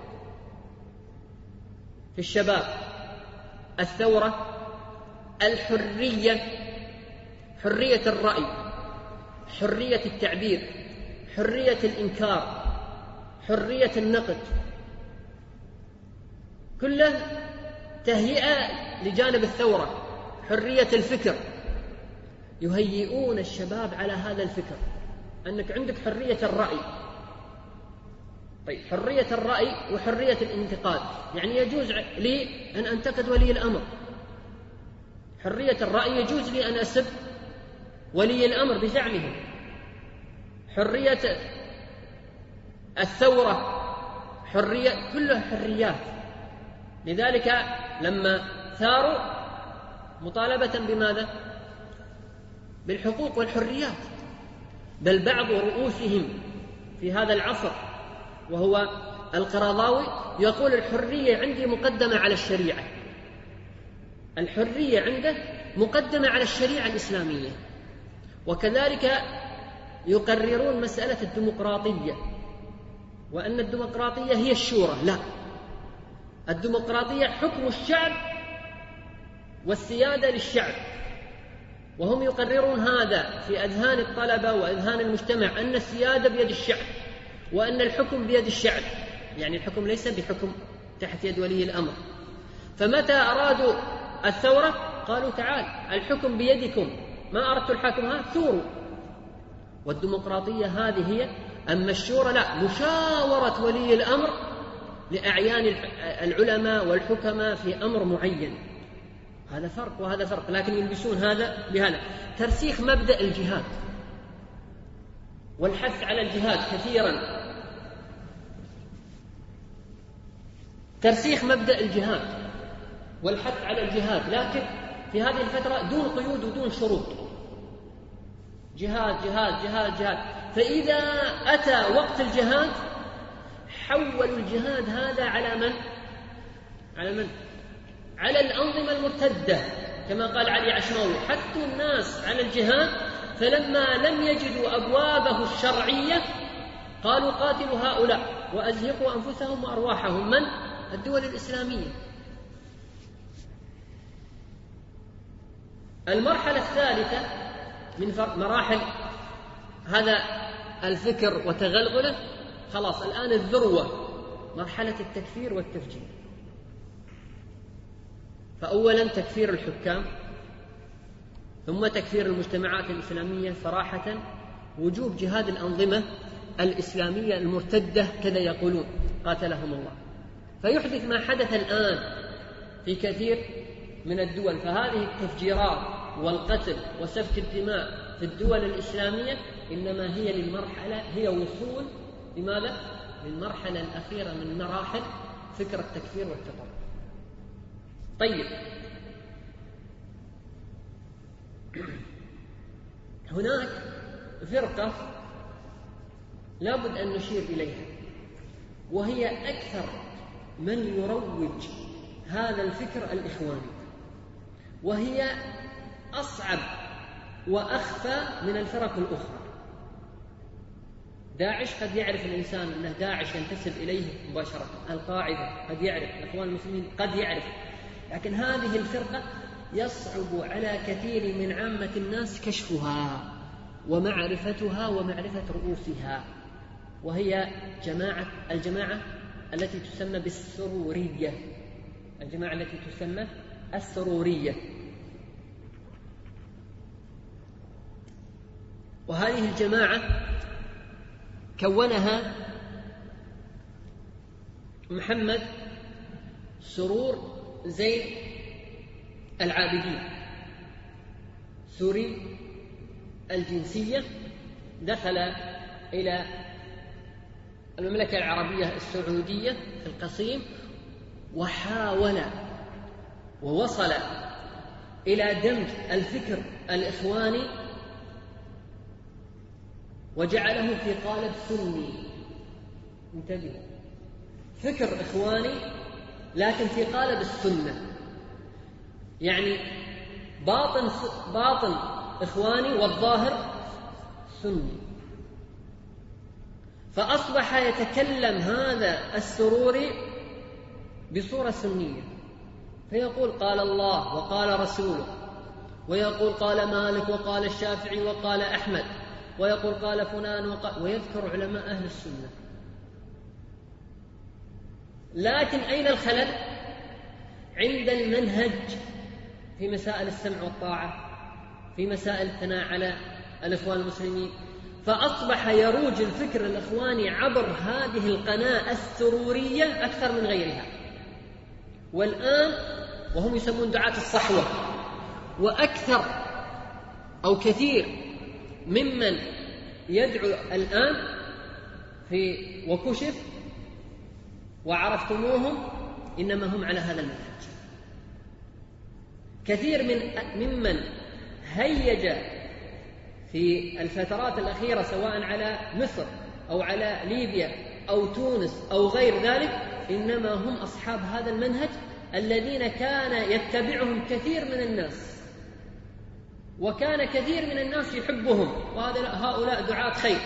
Speaker 1: في الشباب، الثورة، الحرية، حرية الرأي، حرية التعبير، حرية الإنكار، حرية النقد، كله تهيئة لجانب الثورة. حرية الفكر، يهيئون الشباب على هذا الفكر، أنك عندك حرية الرأي. طيب حرية الرأي وحرية الانتقاد، يعني يجوز لي أن أنتقد ولي الأمر. حرية الرأي يجوز لي أن أسب ولي الأمر بزعمه. حرية الثورة، حرية، كلها حريات. لذلك لما ثاروا مطالبة بماذا؟ بالحقوق والحريات، بل بعض رؤوسهم في هذا العصر وهو القرضاوي يقول الحرية عندي مقدمة على الشريعة، الحرية عنده مقدمة على الشريعة الإسلامية. وكذلك يقررون مسألة الديمقراطية، وأن الديمقراطية هي الشورى. لا، الديمقراطية حكم الشعب والسيادة للشعب، وهم يقررون هذا في أذهان الطلبة وأذهان المجتمع، أن السيادة بيد الشعب وأن الحكم بيد الشعب، يعني الحكم ليس بحكم تحت يد ولي الأمر. فمتى أرادوا الثورة قالوا تعال الحكم بيدكم، ما أردت الحاكم ثوروا. والديمقراطية هذه هي. أما الشورى لا، مشاورة ولي الأمر لأعيان العلماء والحكماء في أمر معين، هذا فرق وهذا فرق، لكن يلبسون هذا بهذا. ترسيخ مبدأ الجهاد والحث على الجهاد كثيرا، ترسيخ مبدأ الجهاد والحث على الجهاد، لكن في هذه الفترة دون قيود ودون شروط، جهاد جهاد جهاد جهاد. فإذا أتى وقت الجهاد حولوا الجهاد هذا على من؟ على الأنظمة المرتدة كما قال علي عشماوي، حثوا الناس على الجهاد، فلما لم يجدوا أبوابه الشرعية قالوا قاتلوا هؤلاء وأزهقوا أنفسهم وأرواحهم. من؟ الدول الإسلامية. المرحلة الثالثة من مراحل هذا الفكر وتغلغله، خلاص الآن الذروة، مرحلة التكفير والتفجير. فأولا تكفير الحكام، ثم تكفير المجتمعات الإسلامية صراحة، وجوب جهاد الأنظمة الإسلامية المرتدة كذا يقولون قاتلهم الله. فيحدث ما حدث الآن في كثير من الدول. فهذه التفجيرات والقتل وسفك الدماء في الدول الإسلامية إنما هي للمرحلة، هي وصول لماذا؟ للمرحلة الأخيرة من مراحل فكر التكفير والتطرف. طيب، هناك فرقة لابد أن نشير إليها، وهي أكثر من يروج هذا الفكر الإخواني، وهي أصعب وأخفى من الفرق الأخرى. داعش قد يعرف الإنسان أنه داعش ينتسب إليه مباشرة، القاعدة قد يعرف، الإخوان المسلمين قد يعرف، لكن هذه الفرقة يصعب على كثير من عامة الناس كشفها ومعرفتها ومعرفة رؤوسها، وهي الجماعة التي تسمى بالسرورية، الجماعة التي تسمى السرورية. وهذه الجماعة كونها محمد سرور زين العابدين، سوري الجنسية، دخل إلى المملكة العربية السعودية في القصيم، وحاول ووصل إلى دمج الفكر الإخواني وجعله في قالب سني. انتبهوا، فكر إخواني لكن في قالب السنة، يعني باطن إخواني والظاهر سني. فأصبح يتكلم هذا السروري بصورة سنية، فيقول قال الله وقال رسوله، ويقول قال مالك وقال الشافعي وقال أحمد، ويقول قال فلان ويذكر علماء أهل السنة. لكن أين الخلل؟ عند المنهج في مسائل السمع والطاعة، في مسائل الثناء على الإخوان المسلمين. فأصبح يروج الفكر الإخواني عبر هذه القناة السرورية أكثر من غيرها. والآن وهم يسمون دعاة الصحوة، وأكثر أو كثير ممن يدعو الآن في وكشف وعرفتموهم إنما هم على هذا المنهج. كثير ممن هيج في الفترات الأخيرة سواء على مصر أو على ليبيا أو تونس أو غير ذلك إنما هم أصحاب هذا المنهج الذين كان يتبعهم كثير من الناس، وكان كثير من الناس يحبهم، وهؤلاء دعاة خير،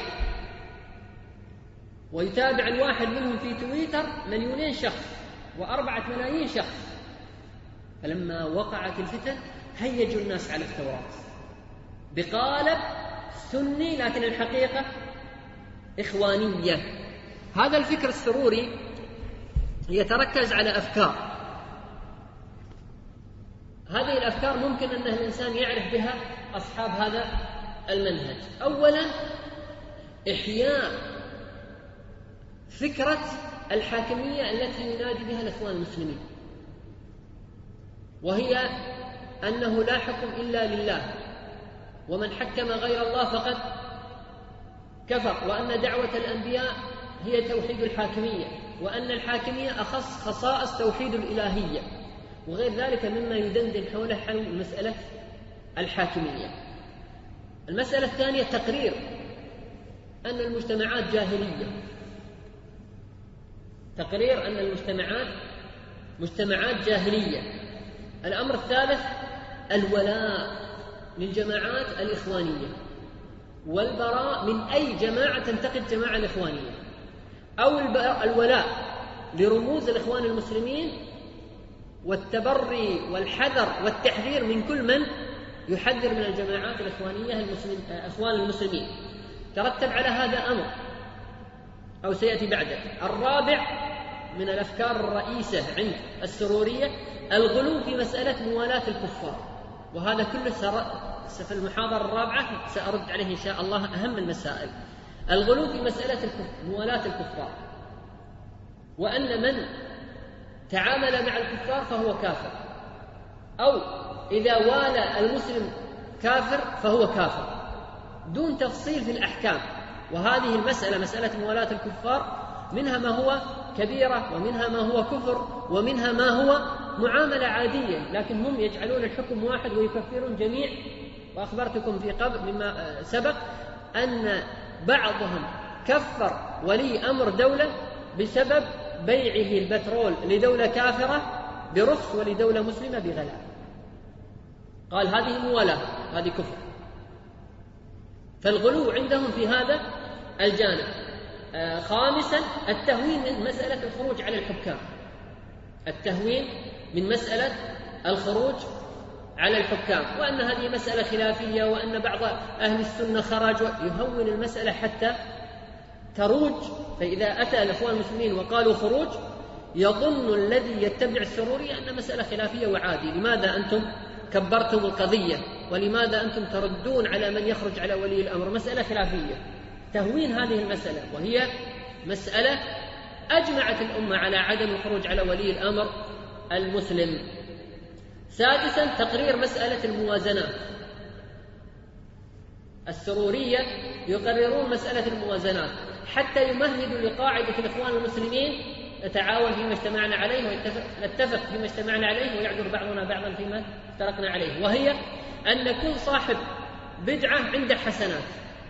Speaker 1: ويتابع الواحد منهم في تويتر 2,000,000 شخص و4 ملايين شخص. فلما وقعت الفتن هيجوا الناس على التوراة بقالب سني، لكن الحقيقة إخوانية. هذا الفكر السروري يتركز على أفكار، هذه الأفكار ممكن أن الإنسان يعرف بها أصحاب هذا المنهج. أولا إحياء فكرة الحاكمية التي ينادي بها الإخوان المسلمين، وهي أنه لا حكم إلا لله، ومن حكم غير الله فقد كفر، وأن دعوة الأنبياء هي توحيد الحاكمية، وأن الحاكمية أخص خصائص توحيد الإلهية، وغير ذلك مما يدندن حول مسألة الحاكمية. المسألة الثانية تقرير أن المجتمعات جاهلية، تقرير أن المجتمعات مجتمعات جاهلية،
Speaker 2: الأمر الثالث الولاء للجماعات الإخوانية والبراء من أي جماعة تنتقد جماعة الإخوانية، أو الولاء لرموز الإخوان المسلمين والتبري والحذر والتحذير من كل من يحذر من الجماعات الإخوانية إخوان المسلمين. ترتب على هذا أمر أو سيأتي بعده. الرابع من الأفكار الرئيسة عند السرورية الغلو في مسألة موالاة الكفار، وهذا كله في المحاضرة الرابعة سأرد عليه إن شاء الله أهم المسائل. الغلو في مسألة موالاة الكفار، وأن من تعامل مع الكفار فهو كافر، أو إذا والى المسلم كافر فهو كافر، دون تفصيل في الأحكام. وهذه المسألة مسألة موالاة الكفار منها ما هو كبيرة، ومنها ما هو كفر، ومنها ما هو معاملة عادية، لكن هم يجعلون الحكم واحد ويكفرون جميع. وأخبرتكم في قبل مما سبق أن بعضهم كفر ولي أمر دولة بسبب بيعه البترول لدولة كافرة برخص ولدولة مسلمة بغلاء، قال هذه موالاة، هذه كفر. فالغلو عندهم في هذا الجانب. خامسا التهوين من مسألة الخروج على الحكام، التهوين من مسألة الخروج على الحكام، وأن هذه مسألة خلافية، وأن بعض أهل السنة خرج، يهون المسألة حتى تروج. فإذا أتى الإخوان المسلمين وقالوا خروج يظن الذي يتبع السروري أن مسألة خلافية وعادي، لماذا أنتم كبرتم القضية؟ ولماذا أنتم تردون على من يخرج على ولي الأمر؟ مسألة خلافية. تهوين هذه المسألة، وهي مسألة أجمعت الأمة على عدم الخروج على ولي الأمر المسلم. سادسا تقرير مسألة الموازنات. السرورية يقررون مسألة الموازنات حتى يمهدوا لقاعدة الإخوان المسلمين: نتعاون فيما اجتمعنا عليه ونتفق فيما اجتمعنا عليه ويعذر بعضنا بعضا فيما افترقنا عليه، وهي أن كل صاحب بدعة عنده حسنات،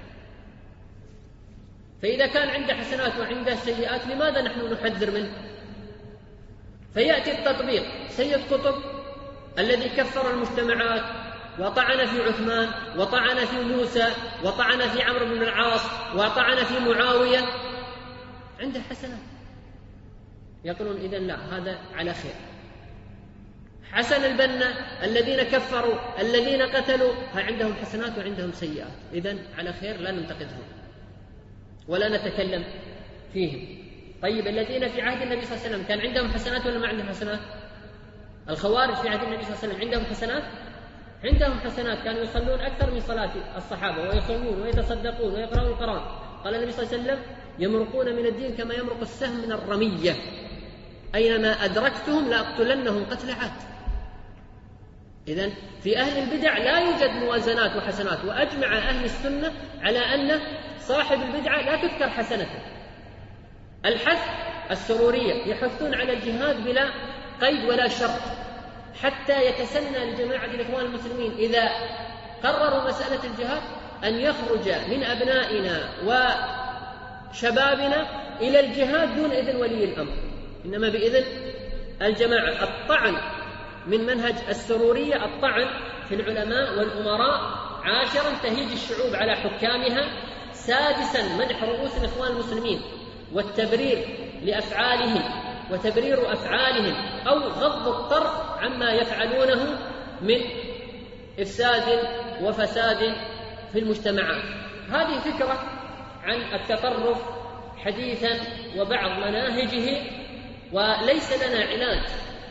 Speaker 2: فإذا كان عنده حسنات وعنده سيئات لماذا نحن نحذر منه؟ فيأتي التطبيق. سيد قطب الذي كفر المجتمعات وطعن في عثمان وطعن في موسى وطعن في عمرو بن العاص وطعن في معاوية عنده حسنات، يقولون إذن لا، هذا على خير. حسن البنا الذين كفروا الذين قتلوا عندهم حسنات وعندهم سيئات، إذن على خير، لا ننتقدهم ولا نتكلم فيهم. طيب الذين في عهد النبي صلى الله عليه وسلم كان عندهم حسنات ولا ما عندهم حسنات؟ الخوارج في عهد النبي صلى الله عليه وسلم عندهم حسنات؟ عندهم حسنات، كانوا يصلون أكثر من صلاة الصحابة ويصومون ويتصدقون ويقرؤون القرآن. قال النبي صلى الله عليه وسلم: يمرقون من الدين كما يمرق السهم من الرمية، أينما أدركتهم لأقتلنهم قتل عاد. إذن في أهل البدع لا يوجد موازنات وحسنات، وأجمع أهل السنة على أن صاحب البدعة لا تذكر حسنته. الحث السرورية يحثون على الجهاد بلا قيد ولا شرط، حتى يتسنى لجماعة الإخوان المسلمين إذا قرروا مسألة الجهاد أن يخرج من أبنائنا وشبابنا إلى الجهاد دون إذن ولي الأمر، إنما بإذن الجماعة. الطعن من منهج السرورية الطعن في العلماء والأمراء. عاشرا تهيج الشعوب على حكامها. سادسا مدح رؤوس الإخوان المسلمين والتبرير لأفعالهم وتبرير أفعالهم أو غض الطرف عما يفعلونه من إفساد وفساد في المجتمعات. هذه فكرة عن التطرف حديثا وبعض مناهجه، وليس لنا علاج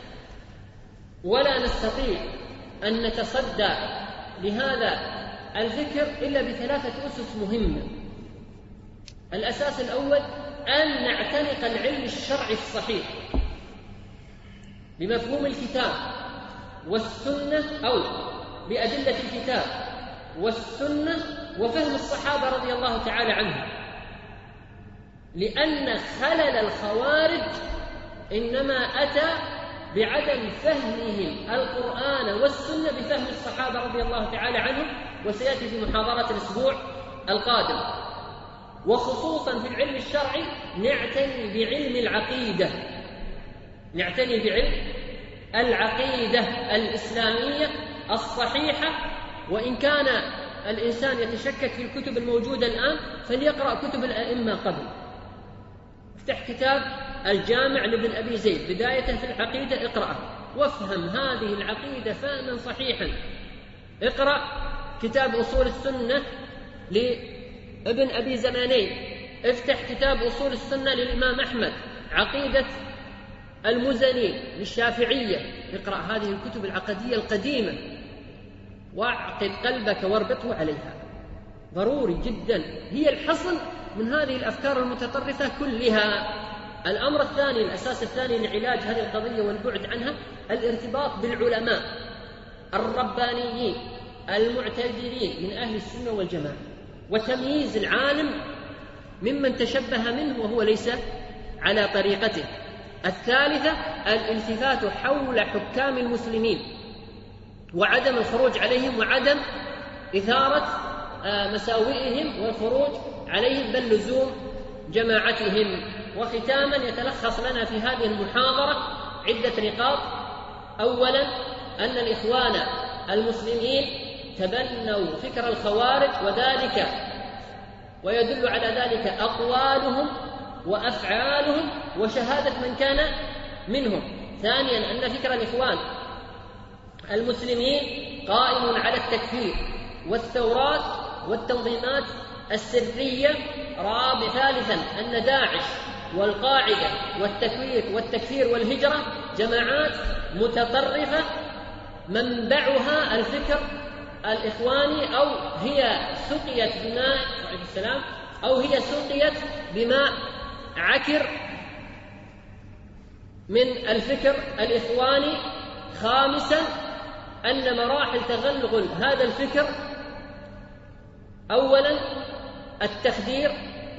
Speaker 2: ولا نستطيع أن نتصدى لهذا الفكر إلا بثلاثة أسس مهمة. الأساس الأول أن نعتنق العلم الشرعي الصحيح بمفهوم الكتاب والسنة، أو بأدلة الكتاب والسنة وفهم الصحابة رضي الله تعالى عنهم، لأن خلل الخوارج إنما أتى بعدم فهمهم القرآن والسنة بفهم الصحابة رضي الله تعالى عنهم، وسيأتي في محاضرة الأسبوع القادم. وخصوصا في العلم الشرعي نعتني بعلم العقيدة، نعتني بعلم العقيدة الإسلامية الصحيحة. وإن كان الإنسان يتشكك في الكتب الموجودة الآن فليقرأ كتب الأئمة قبل. افتح كتاب الجامع لابن أبي زيد بدايته في العقيدة، اقرأه وافهم هذه العقيدة فهما صحيحا. اقرأ كتاب أصول السنة لابن أبي زمانين، افتح كتاب أصول السنة للإمام أحمد، عقيدة المزني للشافعية، اقرأ هذه الكتب العقدية القديمة واعقد قلبك واربطه عليها، ضروري جدا، هي الحصن من هذه الأفكار المتطرفة كلها. الأمر الثاني، الأساس الثاني لعلاج هذه القضية والبعد عنها، الارتباط بالعلماء الربانيين المعتدلين من أهل السنة والجماعة، وتمييز العالم ممن تشبه منه وهو ليس على طريقته. الثالثة الالتفات حول حكام المسلمين وعدم الخروج عليهم وعدم إثارة مساوئهم والخروج عليهم بل لزوم جماعتهم. وختاما يتلخص لنا في هذه المحاضرة عدة نقاط. أولا أن الإخوان المسلمين تبنوا فكر الخوارج، وذلك ويدل على ذلك أقوالهم وأفعالهم وشهادة من كان منهم. ثانيا أن فكر الإخوان المسلمين قائم على التكفير والثورات والتنظيمات السرية. ثالثا أن داعش والقاعدة والتكفير والهجرة جماعات متطرفة منبعها الفكر الإخواني، أو هي سقيت بماء عكر من الفكر الإخواني. خامسا أن مراحل تغلغل هذا الفكر، أولا التأثير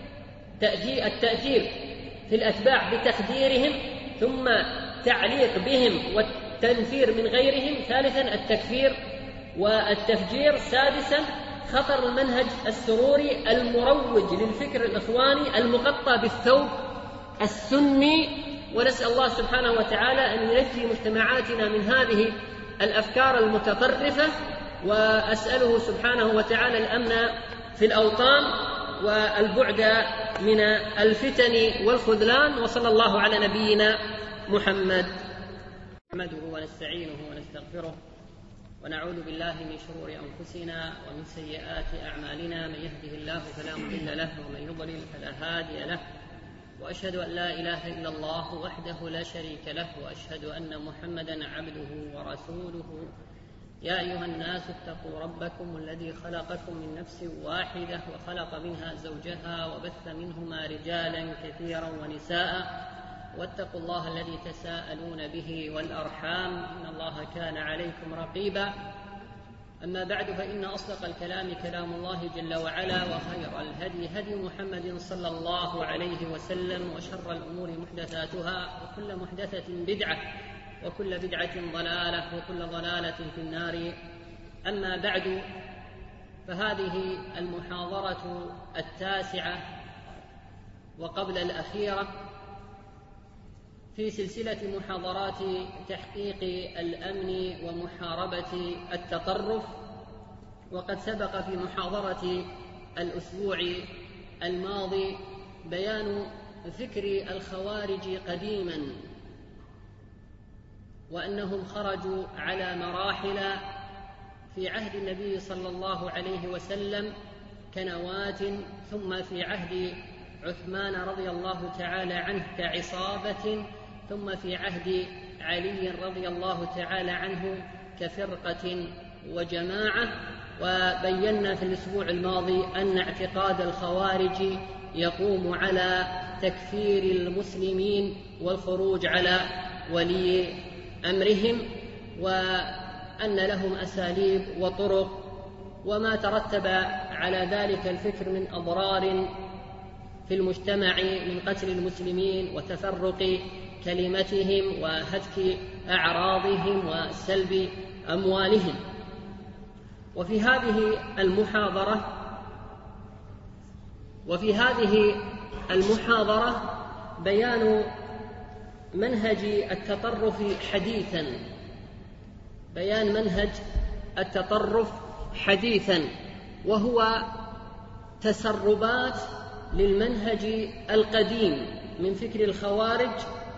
Speaker 2: في الأتباع بتخديرهم، ثم تعليق بهم والتنفير من غيرهم. ثالثا التكفير والتفجير. سادسا خطر المنهج السروري المروج للفكر الإخواني المغطى بالثوب السني. ونسأل الله سبحانه وتعالى أن ينجي مجتمعاتنا من هذه الأفكار المتطرفة، وأسأله سبحانه وتعالى الأمن في الأوطان والبعد من الفتن والخذلان. وصلى الله على نبينا محمد.
Speaker 1: نحمده ونستعينه ونستغفره ونعوذ بالله من شرور أنفسنا ومن سيئات أعمالنا، من يهده الله فلا مضل له ومن يضلل فلا هادي له، وأشهد أن لا إله إلا الله وحده لا شريك له، وأشهد أن محمدا عبده ورسوله. يا أيها الناس اتقوا ربكم الذي خلقكم من نفس واحدة وخلق منها زوجها وبث منهما رجالا كثيرا ونساء، واتقوا الله الذي تساءلون به والأرحام إن الله كان عليكم رقيبا. أما بعد، فإن أصدق الكلام كلام الله جل وعلا، وخير الهدي هدي محمد صلى الله عليه وسلم، وشر الأمور محدثاتها، وكل محدثة بدعة، وكل بدعة ضلالة، وكل ضلالة في النار. أما بعد، فهذه المحاضرة 9 وقبل الأخيرة في سلسلة محاضرات تحقيق الأمن ومحاربة التطرف. وقد سبق في محاضرة الأسبوع الماضي بيان فكر الخوارج قديما، وأنهم خرجوا على مراحل في عهد النبي صلى الله عليه وسلم كنوات، ثم في عهد عثمان رضي الله تعالى عنه كعصابة، ثم في عهد علي رضي الله تعالى عنه كفرقة وجماعة. وبينا في الأسبوع الماضي أن اعتقاد الخوارج يقوم على تكفير المسلمين والخروج على ولي أمرهم، وأن لهم أساليب وطرق وما ترتب على ذلك الفكر من أضرار في المجتمع من قتل المسلمين وتفرق كلمتهم وهتك أعراضهم وسلب أموالهم. وفي هذه المحاضرة بيان
Speaker 2: منهج التطرف حديثا، بيان منهج التطرف حديثا، وهو تسربات للمنهج القديم من فكر الخوارج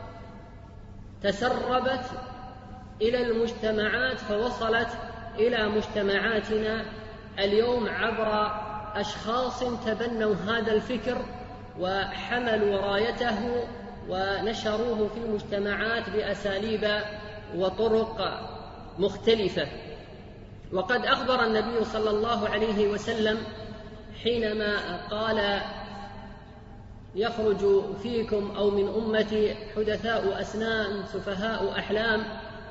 Speaker 2: تسربت إلى المجتمعات فوصلت إلى مجتمعاتنا اليوم عبر أشخاص تبنوا هذا الفكر وحملوا رايته ونشروه في المجتمعات بأساليب وطرق مختلفة. وقد أخبر النبي صلى الله عليه وسلم حينما قال: يخرج فيكم أو من أمتي حدثاء أسنان سفهاء أحلام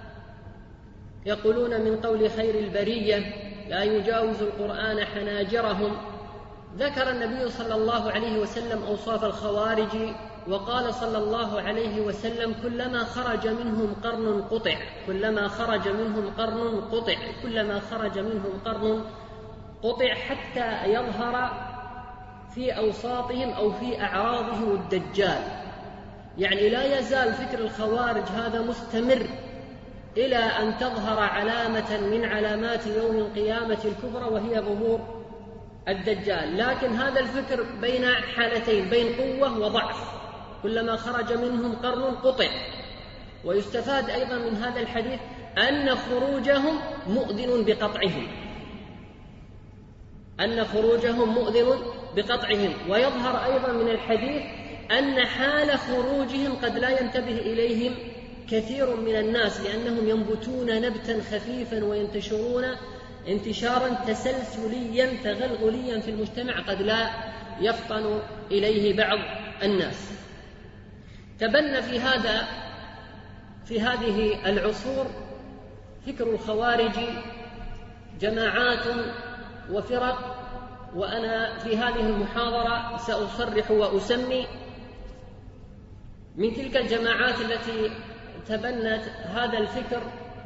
Speaker 2: يقولون من قول خير البرية لا يجاوز القرآن حناجرهم. ذكر النبي صلى الله عليه وسلم أوصاف الخوارج وقال صلى الله عليه وسلم: كلما خرج منهم قرن قطع، كلما خرج منهم قرن قطع، كلما خرج منهم قرن قطع، حتى يظهر في أوساطهم أو في أعراضهم الدجال. يعني لا يزال فكر الخوارج هذا مستمر إلى أن تظهر علامة من علامات يوم القيامة الكبرى وهي ظهور الدجال. لكن هذا الفكر بين حالتين، بين قوة وضعف، كلما خرج منهم قرن قطع. ويستفاد أيضا من هذا الحديث أن خروجهم مؤذن بقطعهم، أن خروجهم مؤذن بقطعهم. ويظهر أيضا من الحديث أن حال خروجهم قد لا ينتبه إليهم كثير من الناس، لأنهم ينبتون نبتا خفيفا وينتشرون انتشارا تسلسليا تغلغليا في المجتمع قد لا يفطن إليه بعض الناس. تبنى في هذه العصور فكر الخوارج جماعات وفرق، وأنا في هذه المحاضرة سأصرح وأسمي من تلك الجماعات التي تبنت هذا الفكر،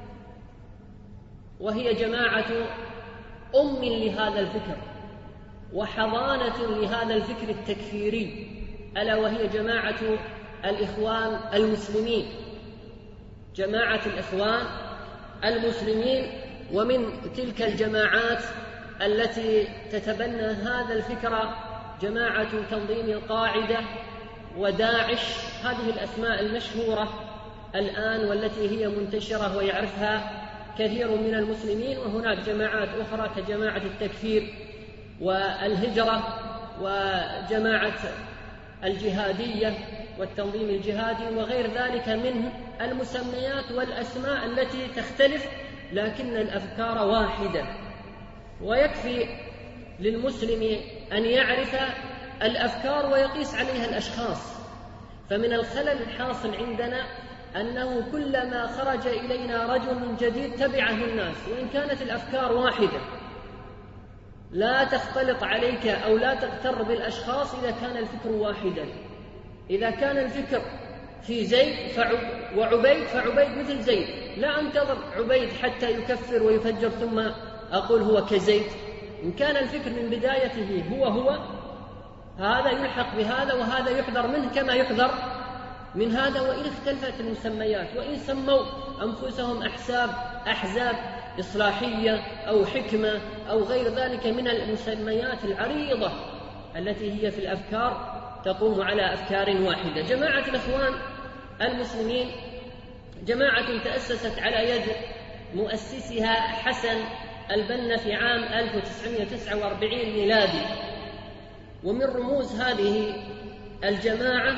Speaker 2: وهي جماعة أم لهذا الفكر وحضانة لهذا الفكر التكفيري، ألا وهي جماعة الإخوان المسلمين، جماعة الإخوان المسلمين. ومن تلك الجماعات التي تتبنى هذا الفكر جماعة تنظيم القاعدة وداعش، هذه الأسماء المشهورة الآن والتي هي منتشرة ويعرفها كثير من المسلمين. وهناك جماعات أخرى كجماعة التكفير والهجرة وجماعة الجهادية والتنظيم الجهادي وغير ذلك من المسميات والأسماء التي تختلف، لكن الأفكار واحدة. ويكفي للمسلم أن يعرف الأفكار ويقيس عليها الأشخاص. فمن الخلل الحاصل عندنا أنه كلما خرج إلينا رجل جديد تبعه الناس، وإن كانت الأفكار واحدة. لا تختلط عليك أو لا تغتر بالأشخاص إذا كان الفكر واحدا. إذا كان الفكر في زيد وعبيد فعبيد مثل زيد، لا أنتظر عبيد حتى يكفر ويفجر ثم أقول هو كزيد. إن كان الفكر من بدايته هو هذا يلحق بهذا وهذا يحذر منه كما يحذر من هذا. وإن اختلفت المسميات وإن سموا أنفسهم أحزاب إصلاحية أو حكمة أو غير ذلك من المسميات العريضة التي هي في الأفكار تقوم على أفكار واحدة. جماعة الإخوان المسلمين جماعة تأسست على يد مؤسسها حسن البنا في عام 1949 ميلادي. ومن رموز هذه الجماعة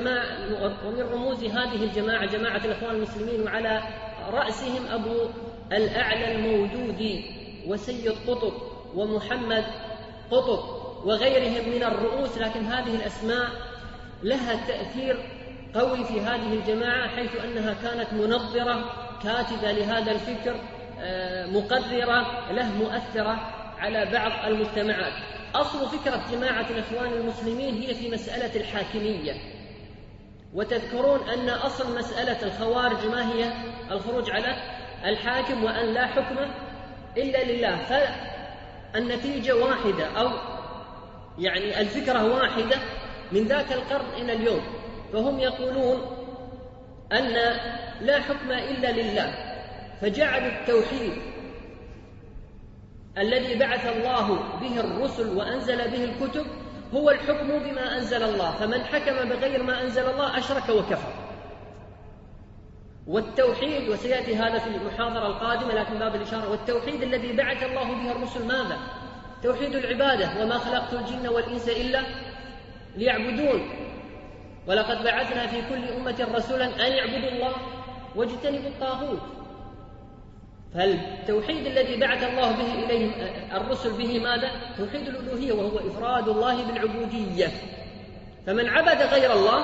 Speaker 2: جماعة الإخوان المسلمين، وعلى رأسهم أبو الأعلى المودودي وسيد قطب ومحمد قطب وغيرهم من الرؤوس. لكن هذه الأسماء لها تأثير قوي في هذه الجماعة، حيث أنها كانت منظرة كاتبة لهذا الفكر، مقررة له، مؤثرة على بعض المجتمعات. أصل فكرة جماعة الإخوان المسلمين هي في مسألة الحاكمية. وتذكرون أن أصل مسألة الخوارج ما هي؟ الخروج على الحاكم وأن لا حكم إلا لله. فالنتيجة واحدة، أو يعني الفكرة واحدة من ذاك القرن إلى اليوم. فهم يقولون أن لا حكم إلا لله، فجعلوا التوحيد الذي بعث الله به الرسل وأنزل به الكتب هو الحكم بما أنزل الله، فمن حكم بغير ما أنزل الله أشرك وكفر. والتوحيد، وسيأتي هذا في المحاضرة القادمة لكن باب الإشارة، والتوحيد الذي بعث الله به الرسل ماذا؟ توحيد العبادة، وما خلقت الجن والإنس إلا ليعبدون، ولقد بعثنا في كل أمة رسولا أن يعبدوا الله واجتنبوا الطاغوت. فالتوحيد الذي بعث الله به إليهم الرسل به ماذا؟ توحيد الألوهية، وهو إفراد الله بالعبودية. فمن عبد غير الله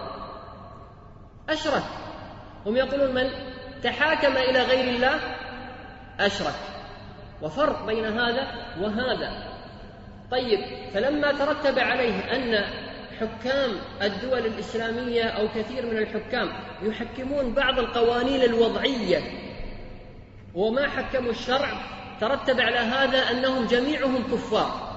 Speaker 2: أشرك. هم يقولون من تحاكم إلى غير الله أشرك، وفرق بين هذا وهذا. طيب، فلما ترتب عليه أن حكام الدول الإسلامية أو كثير من الحكام يحكمون بعض القوانين الوضعية وما حكموا الشرع، ترتب على هذا أنهم جميعهم كفار،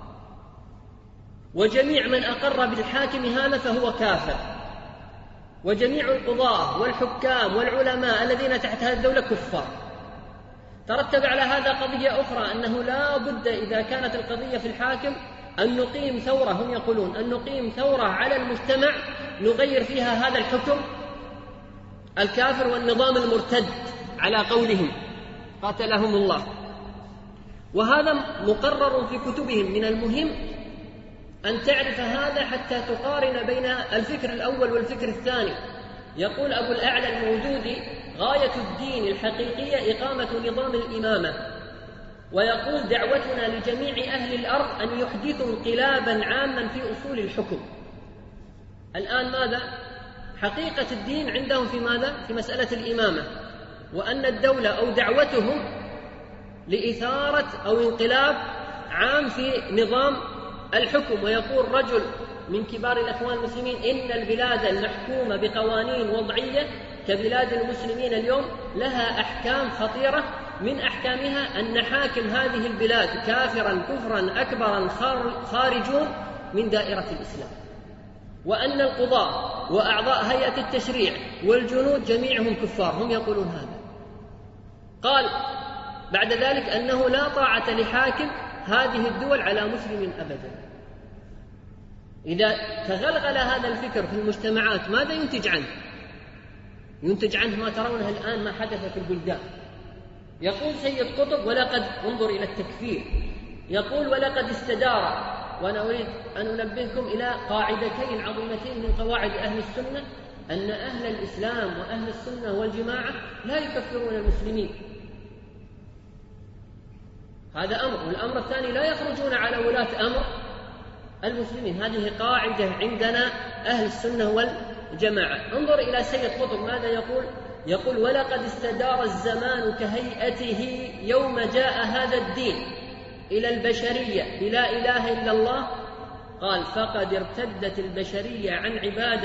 Speaker 2: وجميع من أقر بالحاكم هذا فهو كافر، وجميع القضاة والحكام والعلماء الذين تحت هذه الدولة كفار. ترتب على هذا قضية أخرى، أنه لا بد إذا كانت القضية في الحاكم أن نقيم ثورة، هم يقولون أن نقيم ثورة على المجتمع نغير فيها هذا الحكم الكافر والنظام المرتد على قولهم قاتلهم الله. وهذا مقرر في كتبهم. من المهم أن تعرف هذا حتى تقارن بين الفكر الأول والفكر الثاني. يقول أبو الأعلى المودودي: غاية الدين الحقيقية إقامة نظام الإمامة، ويقول: دعوتنا لجميع أهل الأرض أن يحدثوا انقلابا عاما في أصول الحكم. الآن ماذا؟ حقيقة الدين عندهم في ماذا؟ في مسألة الإمامة، وأن الدولة أو دعوتهم لإثارة أو انقلاب عام في نظام الحكم. ويقول رجل من كبار الأخوان المسلمين: إن البلاد المحكومة بقوانين وضعية كبلاد المسلمين اليوم لها أحكام خطيرة، من أحكامها أن حاكم هذه البلاد كافرا كفرا أكبرا خارجون من دائرة الإسلام، وأن القضاة وأعضاء هيئة التشريع والجنود جميعهم كفار. هم يقولون هذا. قال بعد ذلك أنه لا طاعة لحاكم هذه الدول على مسلم أبدا. إذا تغلغل هذا الفكر في المجتمعات ماذا ينتج عنه؟ ينتج عنه ما ترونه الآن، ما حدث في البلدان. يقول سيد قطب: ولقد، انظر إلى التكفير، يقول: ولقد استدار. وأنا أريد أن أنبهكم إلى قاعدتين عظيمتين من قواعد أهل السنة، أن أهل الإسلام وأهل السنة والجماعة لا يكفرون المسلمين، هذا أمر. والأمر الثاني: لا يخرجون على ولاة أمر المسلمين. هذه قاعدة عندنا أهل السنة والجماعة. انظر إلى سيد قطب ماذا يقول. يقول: ولقد استدار الزمان كهيئته يوم جاء هذا الدين إلى البشرية بلا إله إلا الله. قال: فقد ارتدت البشرية عن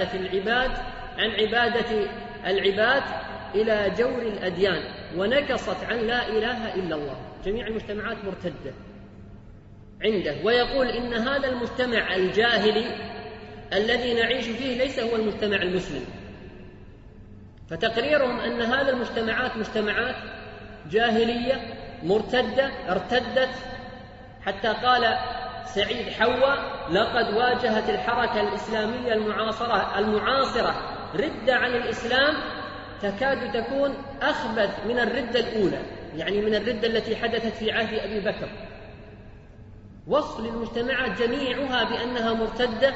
Speaker 2: عبادة العباد إلى جور الأديان، ونكصت عن لا إله إلا الله. جميع المجتمعات مرتدة عنده. ويقول: إن هذا المجتمع الجاهلي الذي نعيش فيه ليس هو المجتمع المسلم. فتقريرهم أن هذا المجتمعات مجتمعات جاهلية مرتدة ارتدت، حتى قال سعيد حوا: لقد واجهت الحركة الإسلامية المعاصرة ردة عن الإسلام تكاد تكون أخبث من الردة الأولى، يعني من الردة التي حدثت في عهد أبي بكر. وصف للمجتمعات جميعها بأنها مرتدة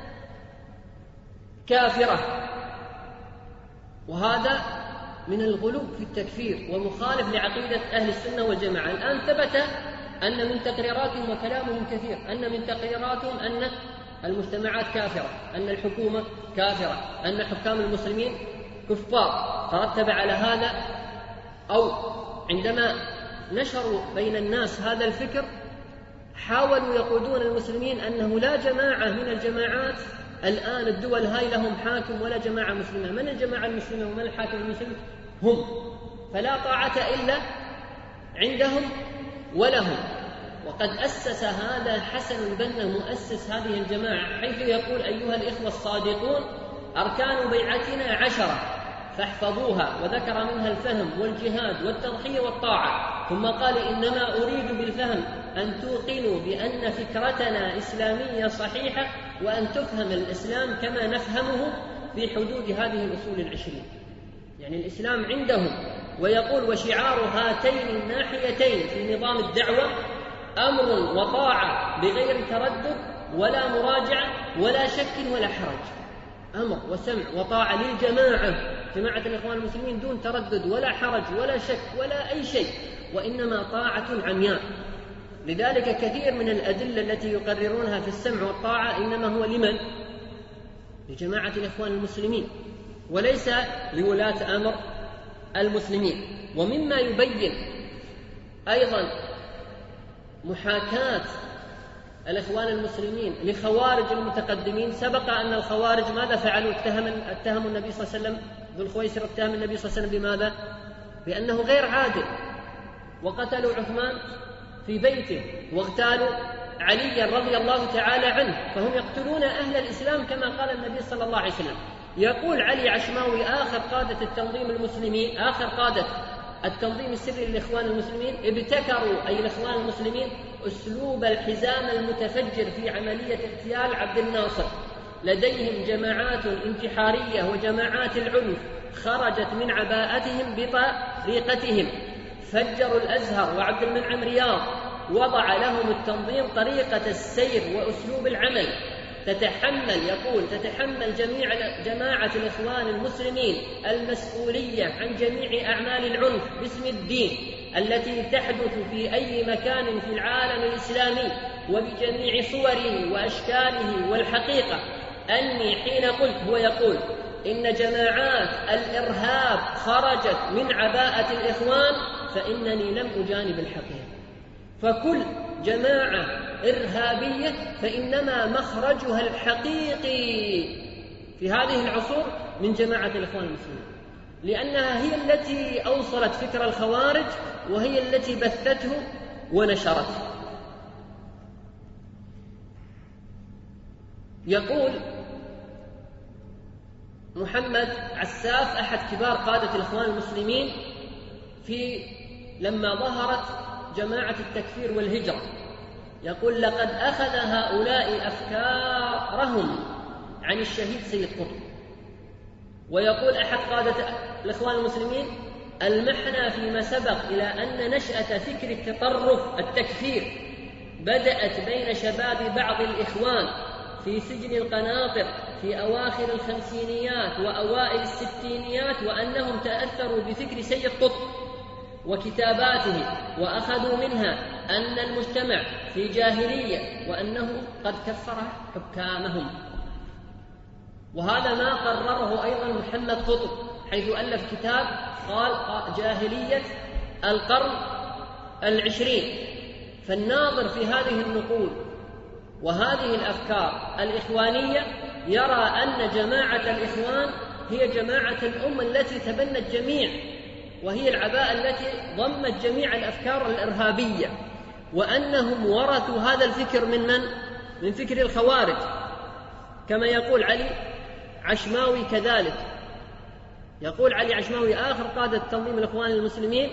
Speaker 2: كافرة، وهذا من الغلو في التكفير ومخالف لعقيدة أهل السنة والجماعة. الآن ثبت أن من تقريراتهم، وكلامهم كثير، أن من تقريراتهم أن المجتمعات كافرة، أن الحكومة كافرة، أن حكام المسلمين كفار. ترتب على هذا، أو عندما نشروا بين الناس هذا الفكر حاولوا يقودون المسلمين أنه لا جماعة من الجماعات الآن الدول هاي لهم حاكم ولا جماعة مسلمة. من الجماعة المسلمة ومن الحاكم المسلم؟ هم. فلا طاعة إلا عندهم ولهم. وقد أسس هذا حسن البنا مؤسس هذه الجماعة، حيث يقول: أيها الإخوة الصادقون، أركان بيعتنا 10، فاحفظوها، وذكر منها الفهم والجهاد والتضحية والطاعة، ثم قال إنما أريد بالفهم أن توقنوا بأن فكرتنا إسلامية صحيحة، وأن تفهم الإسلام كما نفهمه في حدود هذه الأصول 20. يعني الإسلام عندهم. ويقول وشعار هاتين الناحيتين في نظام الدعوة أمر وطاعة بغير تردد ولا مراجعة ولا شك ولا حرج. أمر وسمع وطاعة للجماعة، جماعة الإخوان المسلمين، دون تردد ولا حرج ولا شك ولا أي شيء، وإنما طاعة عمياء. لذلك كثير من الأدلة التي يقررونها في السمع والطاعة إنما هو لمن؟ لجماعة الإخوان المسلمين، وليس لولاة أمر المسلمين. ومما يبين أيضا محاكاة الإخوان المسلمين لخوارج المتقدمين، سبق أن الخوارج ماذا فعلوا؟ اتهموا النبي صلى الله عليه وسلم، ذو الخويسر اتهم النبي صلى الله عليه وسلم بماذا؟ بأنه غير عادل، وقتلوا عثمان في بيته، واغتالوا عليا رضي الله تعالى عنه، فهم يقتلون أهل الإسلام كما قال النبي صلى الله عليه وسلم. يقول علي عشماوي آخر قادة التنظيم المسلمين، آخر قادة التنظيم السري للإخوان المسلمين، ابتكروا أي الإخوان المسلمين أسلوب الحزام المتفجر في عملية اغتيال عبد الناصر. لديهم جماعات انتحارية وجماعات العنف خرجت من عباءتهم بطريقتهم، فجروا الأزهر وعبد المنعم رياض، وضع لهم التنظيم طريقة السير وأسلوب العمل. تتحمل جماعة الإخوان المسلمين المسؤولية عن جميع أعمال العنف باسم الدين التي تحدث في أي مكان في العالم الإسلامي وبجميع صوره وأشكاله. والحقيقة أني حين قلت، هو يقول إن جماعات الإرهاب خرجت من عباءة الإخوان، فإنني لم أجانب الحقيقة. فكل جماعة إرهابية فإنما مخرجها الحقيقي في هذه العصور من جماعة الإخوان المسلمين، لأنها هي التي أوصلت فكر الخوارج، وهي التي بثته ونشرته. يقول محمد عساف أحد كبار قادة الإخوان المسلمين لما ظهرت جماعة التكفير والهجرة، يقول لقد أخذ هؤلاء أفكارهم عن الشهيد سيد قطب. ويقول أحد قادة الإخوان المسلمين المحنة فيما سبق إلى أن نشأة فكر التطرف التكفير بدأت بين شباب بعض الإخوان في سجن القناطر في أواخر الخمسينيات وأوائل الستينيات، وأنهم تأثروا بفكر سيد قطب وكتاباته، وأخذوا منها أن المجتمع في جاهلية، وأنه قد كفر حكامهم. وهذا ما قرره أيضا محمد قطب، حيث ألف كتاب قال جاهلية القرن 20. فالناظر في هذه النقول وهذه الأفكار الإخوانية يرى أن جماعة الإخوان هي جماعة الأمة التي تبنت جميع، وهي العباءة التي ضمت جميع الأفكار الإرهابية، وأنهم ورثوا هذا الفكر من فكر الخوارج، كما يقول علي عشماوي كذلك. يقول علي عشماوي آخر قادة تنظيم الإخوان المسلمين،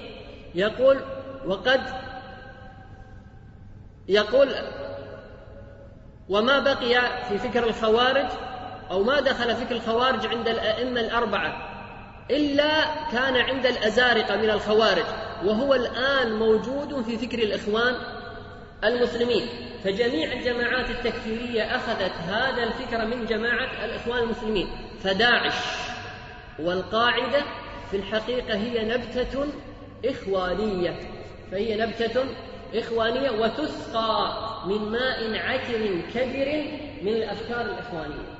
Speaker 2: يقول وما بقي في فكر الخوارج أو ما دخل فكر الخوارج عند الأئمة الأربعة إلا كان عند الأزارقة من الخوارج، وهو الآن موجود في فكر الإخوان المسلمين. فجميع الجماعات التكفيرية أخذت هذا الفكر من جماعة الإخوان المسلمين. فداعش والقاعدة في الحقيقة هي نبتة إخوانية، وتسقى من ماء عكر كبر من الأفكار الإخوانية.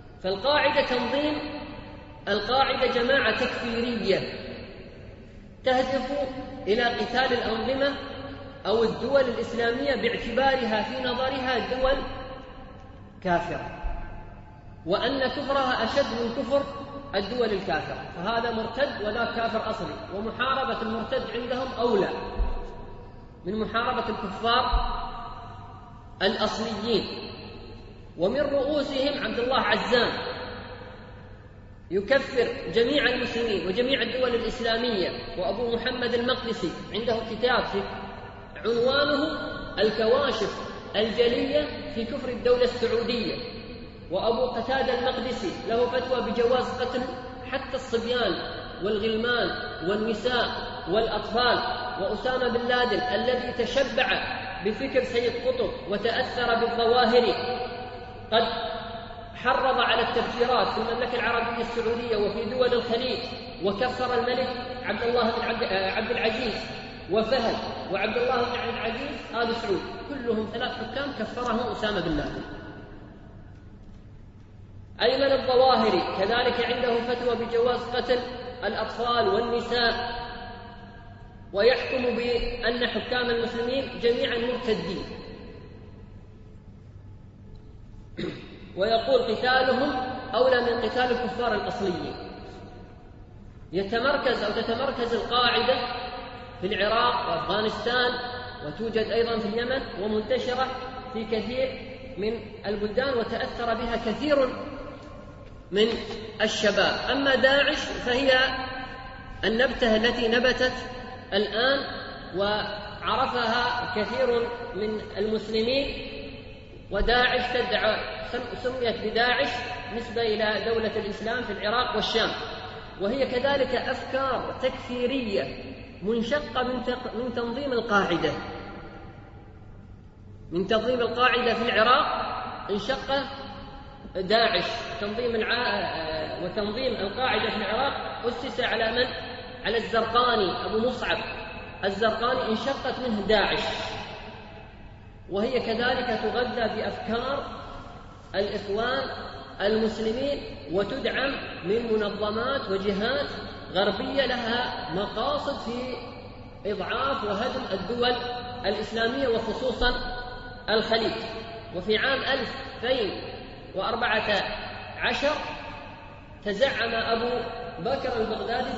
Speaker 2: القاعدة جماعة تكفيرية تهدف إلى قتال الأنظمة أو الدول الإسلامية باعتبارها في نظرها دول كافرة، وأن كفرها أشد من كفر الدول الكافرة، فهذا مرتد وذا كافر أصلي، ومحاربة المرتد عندهم أولى من محاربة الكفار الأصليين. ومن رؤوسهم عبد الله عزام يكفر جميع المسلمين وجميع الدول الإسلامية. وأبو محمد المقدسي عنده كتاب عنوانه الكواشف الجلية في كفر الدولة السعودية. وأبو قتادة المقدسي له فتوى بجواز قتل حتى الصبيان والغلمان والنساء والأطفال. وأسامة بن لادن الذي تشبع بفكر سيد قطب وتأثر بالظواهر قد حرض على التفجيرات في المملكة العربية السعودية وفي دول الخليج، وكفر الملك عبد الله بن عبد العزيز وفهد وعبد الله بن عبد العزيز آل سعود، كلهم 3 حكام كفرهم أسامة بن لادن. أيمن الظواهري كذلك عنده فتوى بجواز قتل الأطفال والنساء، ويحكم بأن حكام المسلمين جميعا مرتدين، ويقول قتالهم أولى من قتال الكفار الأصليين. تتمركز القاعدة في العراق وأفغانستان، وتوجد أيضا في اليمن، ومنتشرة في كثير من البلدان، وتأثر بها كثير من الشباب. أما داعش فهي النبتة التي نبتت الآن وعرفها كثير من المسلمين، وداعش سميت بداعش نسبة إلى دولة الإسلام في العراق والشام. وهي كذلك أفكار تكفيرية منشقة من تنظيم القاعدة. من تنظيم القاعدة في العراق انشق داعش. وتنظيم القاعدة في العراق أسس على من؟ على الزرقاني، أبو مصعب الزرقاني، انشقت منه داعش. وهي كذلك تغذى بأفكار الإخوان المسلمين، وتدعم من منظمات وجهات غربية لها مقاصد في إضعاف وهدم الدول الإسلامية وخصوصا الخليج. وفي عام 2014 تزعم أبو بكر البغدادي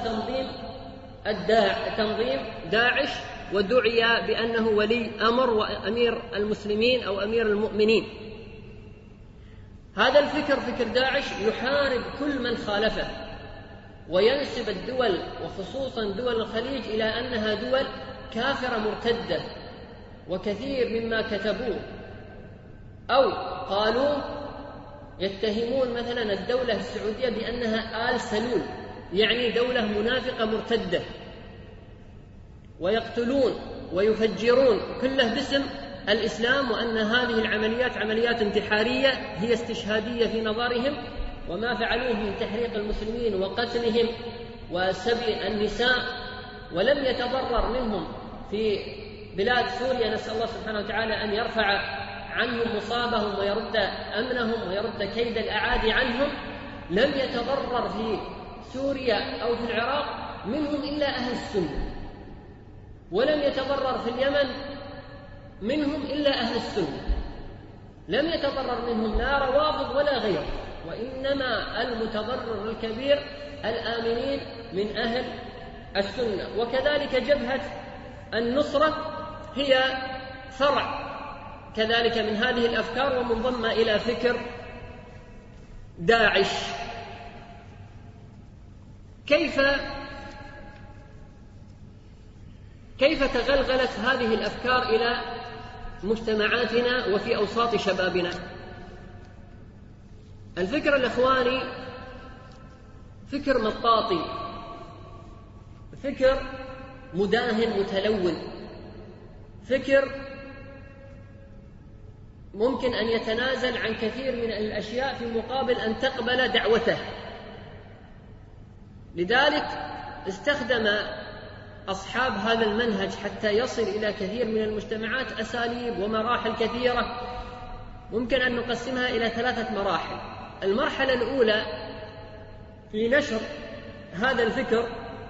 Speaker 2: تنظيم داعش، ودعي بأنه ولي أمر وأمير المسلمين أو أمير المؤمنين. هذا الفكر، فكر داعش، يحارب كل من خالفه، وينسب الدول وخصوصا دول الخليج إلى أنها دول كافرة مرتدة. وكثير مما كتبوه أو قالوا يتهمون مثلا الدولة السعودية بأنها آل سلول، يعني دولة منافقة مرتدة، ويقتلون ويفجرون كله باسم الإسلام، وأن هذه العمليات عمليات انتحارية هي استشهادية في نظرهم. وما فعلوه من تحريق المسلمين وقتلهم وسبي النساء، ولم يتضرر منهم في بلاد سوريا، نسأل الله سبحانه وتعالى أن يرفع عنهم مصابهم ويرد أمنهم ويرد كيد الأعادي عنهم. لم يتضرر في سوريا أو في العراق منهم إلا أهل السنة، ولم يتضرر في اليمن منهم إلا أهل السنة. لم يتضرر منهم لا روافض ولا غيره، وإنما المتضرر الكبير الآمنين من أهل السنة. وكذلك جبهة النصرة هي فرع كذلك من هذه الأفكار، ومنضمة إلى فكر داعش. كيف تغلغلت هذه الأفكار إلى مجتمعاتنا وفي أوساط شبابنا؟ الفكر الإخواني فكر مطاطي، فكر مداهن متلون، فكر ممكن أن يتنازل عن كثير من الأشياء في مقابل أن تقبل دعوته. لذلك استخدم أصحاب هذا المنهج حتى يصل إلى كثير من المجتمعات أساليب ومراحل كثيرة، ممكن أن نقسمها إلى 3 مراحل. المرحلة الأولى في نشر هذا الفكر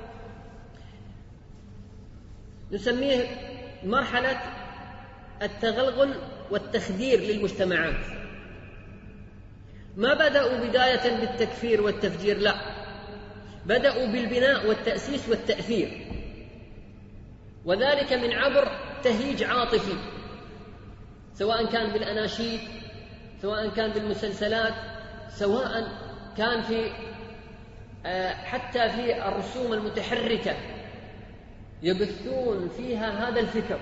Speaker 2: نسميه مرحلة التغلغل والتخدير للمجتمعات. ما بدأوا بداية بالتكفير والتفجير، لا، بدأوا بالبناء والتأسيس والتأثير، وذلك من عبر تهيج عاطفي، سواء كان بالأناشيد، سواء كان بالمسلسلات، سواء كان في حتى في الرسوم المتحركة يبثون فيها هذا الفكر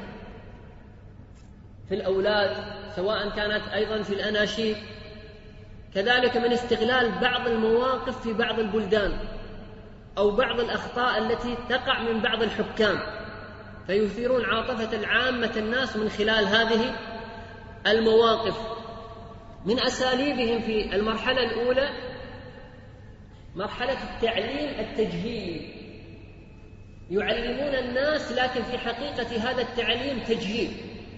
Speaker 2: في الأولاد، سواء كانت أيضا في الأناشيد. كذلك من استغلال بعض المواقف في بعض البلدان أو بعض الأخطاء التي تقع من بعض الحكام، فيثيرون عاطفة العامة الناس من خلال هذه المواقف. من أساليبهم في المرحلة الأولى مرحلة التعليم التجهيلي، يعلمون الناس لكن في حقيقة هذا التعليم تجهيل،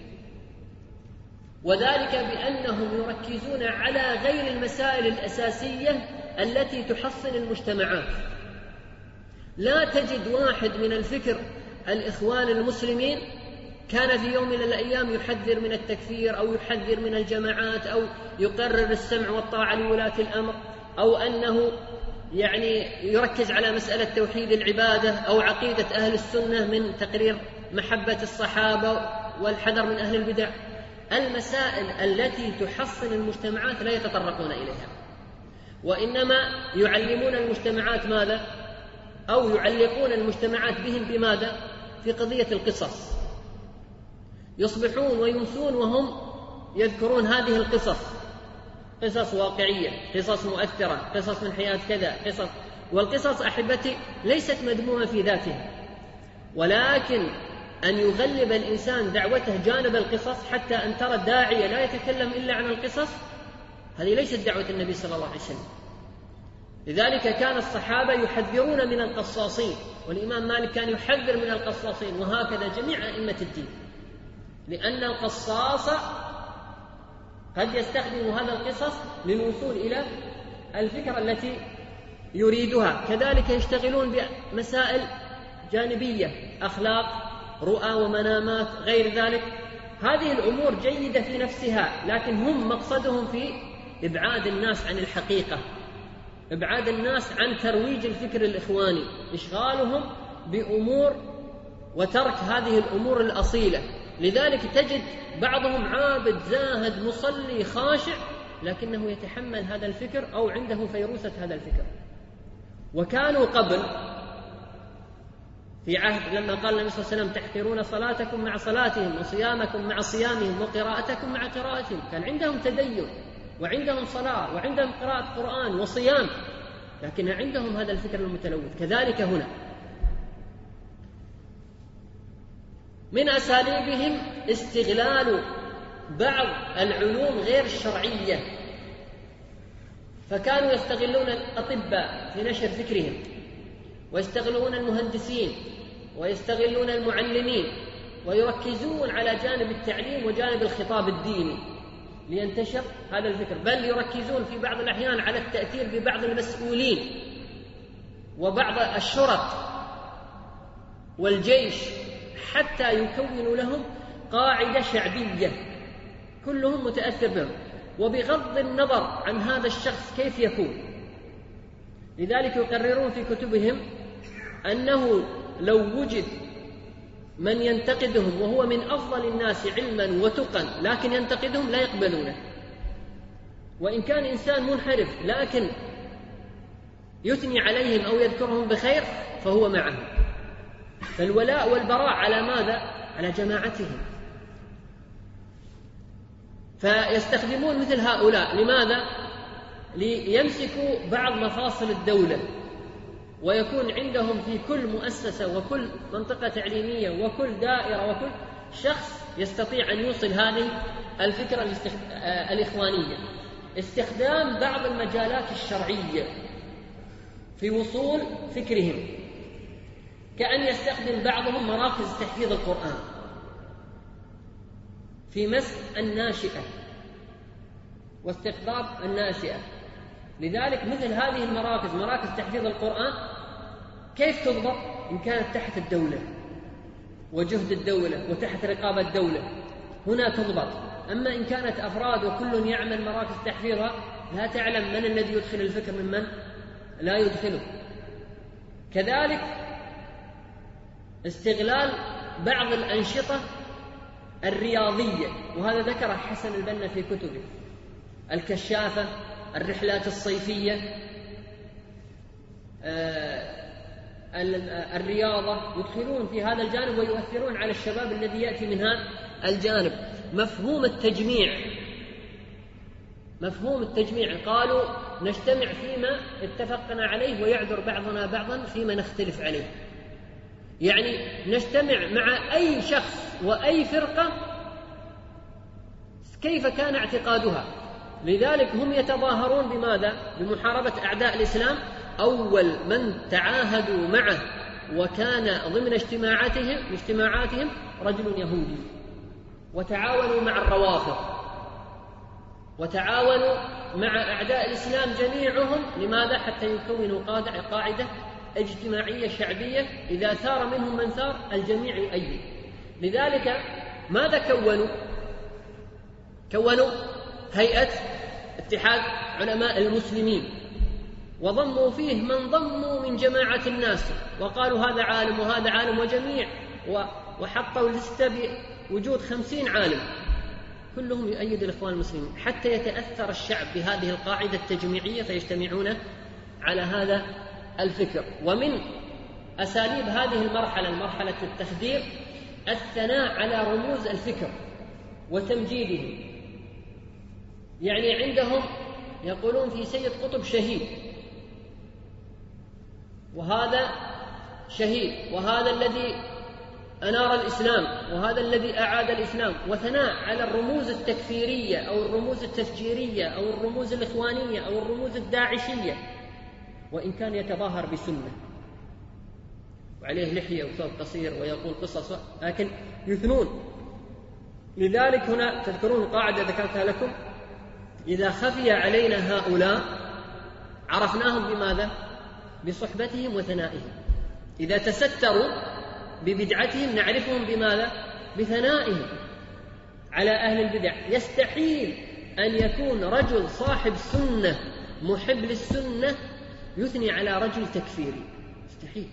Speaker 2: وذلك بأنهم يركزون على غير المسائل الأساسية التي تحصن المجتمعات. لا تجد واحد من الفكر الإخوان المسلمين كان في يوم من الأيام يحذر من التكفير أو يحذر من الجماعات أو يقرر السمع والطاعة لولاة الأمر، أو أنه يركز على مسألة توحيد العبادة أو عقيدة أهل السنة من تقرير محبة الصحابة والحذر من أهل البدع. المسائل التي تحصن المجتمعات لا يتطرقون إليها، وإنما يعلمون المجتمعات ماذا؟ أو يعلقون المجتمعات بهم بماذا؟ في قضية القصص. يصبحون ويمسون وهم يذكرون هذه القصص، قصص واقعية، قصص مؤثرة، قصص من حياة كذا، قصص. والقصص أحبتي ليست مذمومة في ذاتها، ولكن أن يغلب الإنسان دعوته جانب القصص حتى أن ترى الداعية لا يتكلم إلا عن القصص، هذه ليست دعوة النبي صلى الله عليه وسلم. لذلك كان الصحابة يحذرون من القصاصين، والإمام مالك كان يحذر من القصاصين، وهكذا جميع أئمة الدين، لأن القصاص قد يستخدم هذا القصص للوصول إلى الفكرة التي يريدها. كذلك يشتغلون بمسائل جانبية، أخلاق، رؤى ومنامات، غير ذلك. هذه الأمور جيدة في نفسها، لكن هم مقصدهم في إبعاد الناس عن الحقيقة، إبعاد الناس عن ترويج الفكر الإخواني، إشغالهم بأمور وترك هذه الأمور الأصيلة. لذلك تجد بعضهم عابد زاهد مصلي خاشع، لكنه يتحمل هذا الفكر أو عنده فيروسة هذا الفكر. وكانوا قبل في عهد لما قال النبي صلى الله عليه وسلم تحقرون صلاتكم مع صلاتهم وصيامكم مع صيامهم وقراءتكم مع قراءتهم، كان عندهم تدين وعندهم صلاة وعندهم قراءة قرآن وصيام، لكن عندهم هذا الفكر المتلوث. كذلك هنا من أساليبهم استغلال بعض العلوم غير الشرعية، فكانوا يستغلون الأطباء في نشر فكرهم، ويستغلون المهندسين، ويستغلون المعلمين، ويركزون على جانب التعليم وجانب الخطاب الديني لينتشر هذا الفكر. بل يركزون في بعض الأحيان على التأثير ببعض المسؤولين وبعض الشرط والجيش حتى يكونوا لهم قاعدة شعبية كلهم متأثر بهم، وبغض النظر عن هذا الشخص كيف يكون. لذلك يقررون في كتبهم أنه لو وجد من ينتقدهم وهو من أفضل الناس علما وتقا لكن ينتقدهم لا يقبلونه، وإن كان إنسان منحرف لكن يثني عليهم أو يذكرهم بخير فهو معهم. فالولاء والبراء على ماذا؟ على جماعتهم. فيستخدمون مثل هؤلاء لماذا؟ ليمسكوا بعض مفاصل الدولة، ويكون عندهم في كل مؤسسة وكل منطقة تعليمية وكل دائرة وكل شخص يستطيع أن يوصل هذه الفكرة الإخوانية. استخدام بعض المجالات الشرعية في وصول فكرهم، كأن يستخدم بعضهم مراكز تحفيظ القرآن في مسح الناشئة واستقطاب الناشئة. لذلك مثل هذه المراكز، مراكز تحفيظ القرآن، كيف تضبط؟ إن كانت تحت الدولة وجهد الدولة وتحت رقابة الدولة هنا تضبط. أما إن كانت أفراد وكل يعمل مراكز تحفيظها لا تعلم من الذي يدخل الفكر من لا يدخله. كذلك استغلال بعض الأنشطة الرياضية، وهذا ذكر حسن البنا في كتبه، الكشافة، الرحلات الصيفية، الرياضة، يدخلون في هذا الجانب ويؤثرون على الشباب الذي يأتي من هذا الجانب. مفهوم التجميع قالوا نجتمع فيما اتفقنا عليه ويعذر بعضنا بعضا فيما نختلف عليه، يعني نجتمع مع أي شخص وأي فرقة كيف كان اعتقادها. لذلك هم يتظاهرون بماذا؟ بمحاربة أعداء الإسلام. أول من تعاهدوا معه وكان ضمن اجتماعاتهم رجل يهودي، وتعاونوا مع الروافض، وتعاونوا مع أعداء الإسلام جميعهم. لماذا؟ حتى يكونوا قاعدة اجتماعية شعبية، إذا ثار منهم من ثار الجميع يؤيد. لذلك ماذا كونوا هيئة اتحاد علماء المسلمين، وضموا فيه من ضموا من جماعة الناس، وقالوا هذا عالم وهذا عالم وجميع، وحطوا لستة بوجود 50 عالم كلهم يؤيد الإخوان المسلمين، حتى يتأثر الشعب بهذه القاعدة التجميعية فيجتمعون على هذا الفكر. ومن أساليب هذه المرحلة، مرحلة التخدير، الثناء على رموز الفكر وتمجيده. يعني عندهم يقولون في سيد قطب شهيد، وهذا شهيد، وهذا الذي أنار الإسلام، وهذا الذي أعاد الإسلام، وثناء على الرموز التكفيرية أو الرموز التفجيرية أو الرموز الإخوانية أو الرموز الداعشية، وإن كان يتظاهر بسنة وعليه لحية وثوب قصير ويقول قصص، لكن يثنون. لذلك هنا تذكرون قاعدة ذكرتها لكم: إذا خفي علينا هؤلاء عرفناهم بماذا؟ بصحبتهم وثنائهم. إذا تستروا ببدعتهم نعرفهم بماذا؟ بثنائهم على أهل البدع. يستحيل أن يكون رجل صاحب سنة محب للسنة يثني على رجل تكفيري، مستحيل.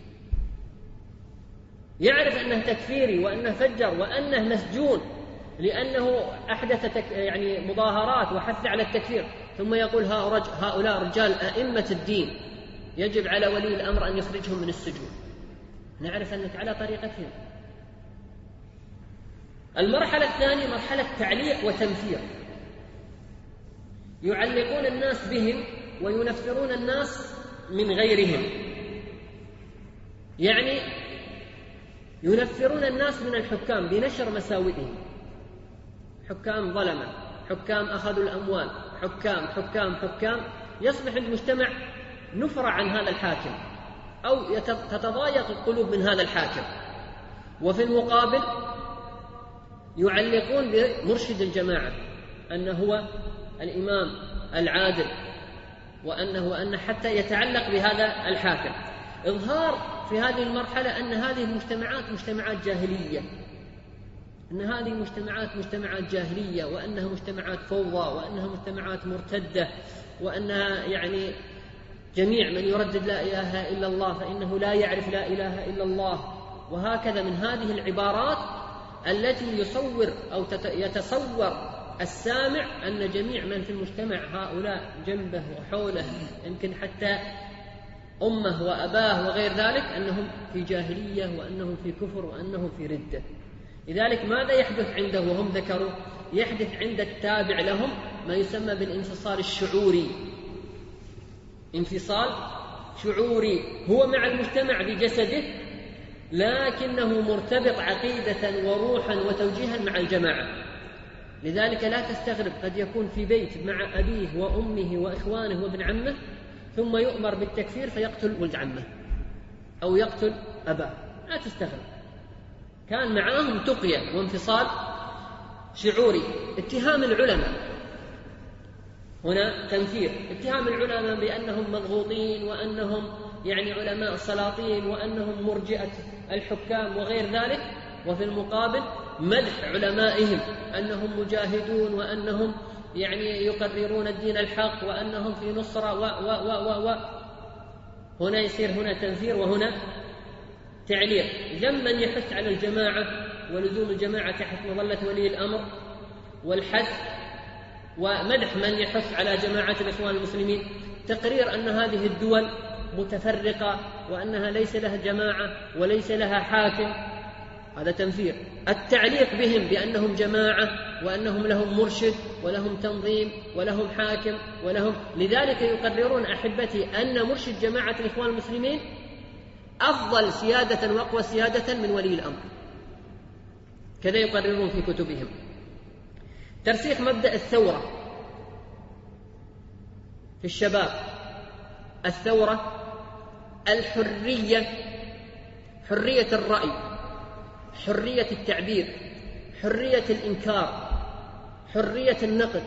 Speaker 2: يعرف أنه تكفيري وأنه فجر وأنه مسجون لأنه أحدث يعني مظاهرات وحث على التكفير، ثم يقول هؤلاء رجال أئمة الدين يجب على ولي الأمر أن يخرجهم من السجون. نعرف أنك على طريقتهم. المرحلة الثانية مرحلة تعليق وتنفير، يعلقون الناس بهم وينفرون الناس من غيرهم. يعني ينفرون الناس من الحكام بنشر مساوئهم، حكام ظلمة، حكام أخذوا الأموال، حكام، يصبح المجتمع نفر عن هذا الحاكم أو تتضايق القلوب من هذا الحاكم. وفي المقابل يعلقون بمرشد الجماعة أنه هو الإمام العادل، وأنه حتى يتعلق بهذا الحاكم. إظهار في هذه المرحلة أن هذه المجتمعات مجتمعات جاهلية، أن هذه المجتمعات مجتمعات جاهلية، وأنها مجتمعات فوضى، وأنها مجتمعات مرتدة، وأنها يعني جميع من يردد لا إله إلا الله فإنه لا يعرف لا إله إلا الله. وهكذا من هذه العبارات التي يصور أو يتصور السامع أن جميع من في المجتمع هؤلاء جنبه وحوله، يمكن حتى أمه وأباه وغير ذلك، أنهم في جاهلية وأنهم في كفر وأنهم في ردة. لذلك ماذا يحدث عنده؟ وهم ذكروا يحدث عند التابع لهم ما يسمى بالانفصال الشعوري. انفصال شعوري، هو مع المجتمع بجسده لكنه مرتبط عقيدة وروحا وتوجيها مع الجماعة. لذلك لا تستغرب، قد يكون في بيت مع أبيه وأمه وإخوانه وابن عمه، ثم يؤمر بالتكفير فيقتل ولد عمه أو يقتل أباه. لا تستغرب، كان معهم تقية وانفصال شعوري. اتهام العلماء هنا تنفير، اتهام العلماء بأنهم مضغوطين وأنهم يعني علماء السلاطين وأنهم مرجئة الحكام وغير ذلك. وفي المقابل مدح علمائهم أنهم مجاهدون وأنهم يعني يقررون الدين الحق وأنهم في نصرة هنا يصير هنا تنفير وهنا تعليق. ذما يحث على الجماعة ولزوم الجماعة تحت مظلة ولي الأمر والحث، ومدح من يحث على جماعة الإخوان المسلمين، تقرير أن هذه الدول متفرقة وأنها ليس لها جماعة وليس لها حاكم، هذا تنفير. التعليق بهم بأنهم جماعة وأنهم لهم مرشد ولهم تنظيم ولهم حاكم ولهم، لذلك يقررون أحبتي أن مرشد جماعة الإخوان المسلمين أفضل سيادة وأقوى سيادة من ولي الأمر، كذا يقررون في كتبهم. ترسيخ مبدأ الثورة في الشباب، الثورة، الحرية، حرية الرأي، حرية التعبير، حرية الإنكار، حرية النقد،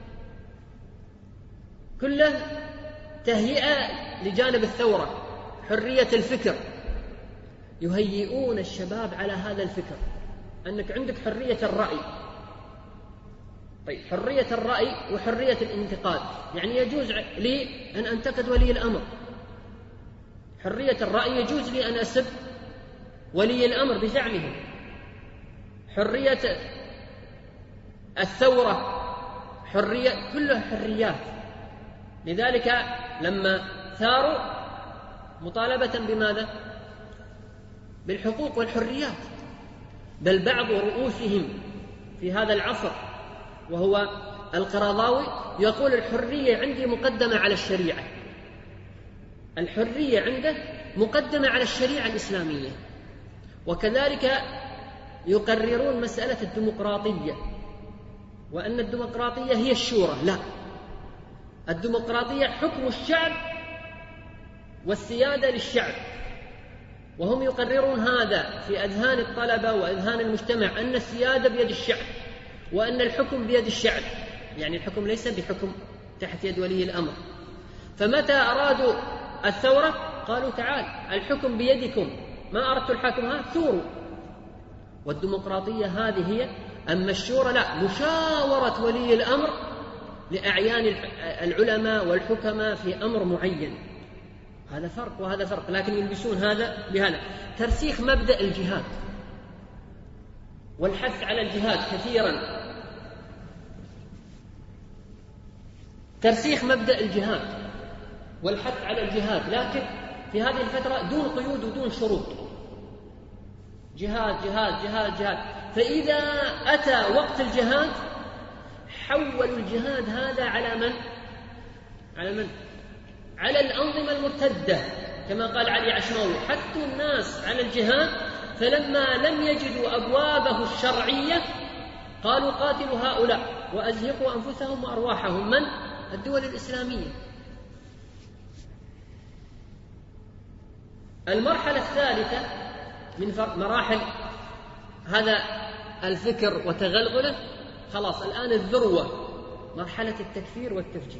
Speaker 2: كله تهيئة لجانب الثورة. حرية الفكر، يهيئون الشباب على هذا الفكر، أنك عندك حرية الرأي. طيب حرية الرأي وحرية الانتقاد، يعني يجوز لي أن أنتقد ولي الأمر. حرية الرأي يجوز لي أن أسب ولي الأمر بزعمه. حرية الثورة، حرية، كلها حريات. لذلك لما ثاروا مطالبة بماذا؟ بالحقوق والحريات، بل بعض رؤوسهم في هذا العصر وهو القرضاوي يقول الحرية عندي مقدمة على الشريعة، الحرية عنده مقدمة على الشريعة الإسلامية. وكذلك يقررون مسألة الديمقراطية، وأن الديمقراطية هي الشورى. لا، الديمقراطية حكم الشعب والسيادة للشعب، وهم يقررون هذا في أذهان الطلبة وأذهان المجتمع، أن السيادة بيد الشعب وأن الحكم بيد الشعب، يعني الحكم ليس بحكم تحت يد ولي الأمر. فمتى أرادوا الثورة قالوا تعال الحكم بيدكم، ما أردت الحاكم ثوروا. والديمقراطية هذه هي. أما الشورى لا، مشاورة ولي الأمر لأعيان العلماء والحكماء في أمر معين، هذا فرق وهذا فرق، لكن يلبسون هذا بهذا. ترسيخ مبدأ الجهاد والحث على الجهاد كثيرا، ترسيخ مبدأ الجهاد والحث على الجهاد، لكن في هذه الفترة دون قيود ودون شروط، جهاد جهاد جهاد جهاد. فإذا أتى وقت الجهاد حولوا الجهاد هذا على من؟ على من؟ على الأنظمة المرتدة، كما قال علي عشماوي حثوا الناس على الجهاد، فلما لم يجدوا أبوابه الشرعية قالوا قاتلوا هؤلاء وأزهقوا أنفسهم وأرواحهم. من؟ الدول الإسلامية. المرحلة الثالثة من مراحل هذا الفكر وتغلغله، خلاص الآن الذروة، مرحلة التكفير والتفجير.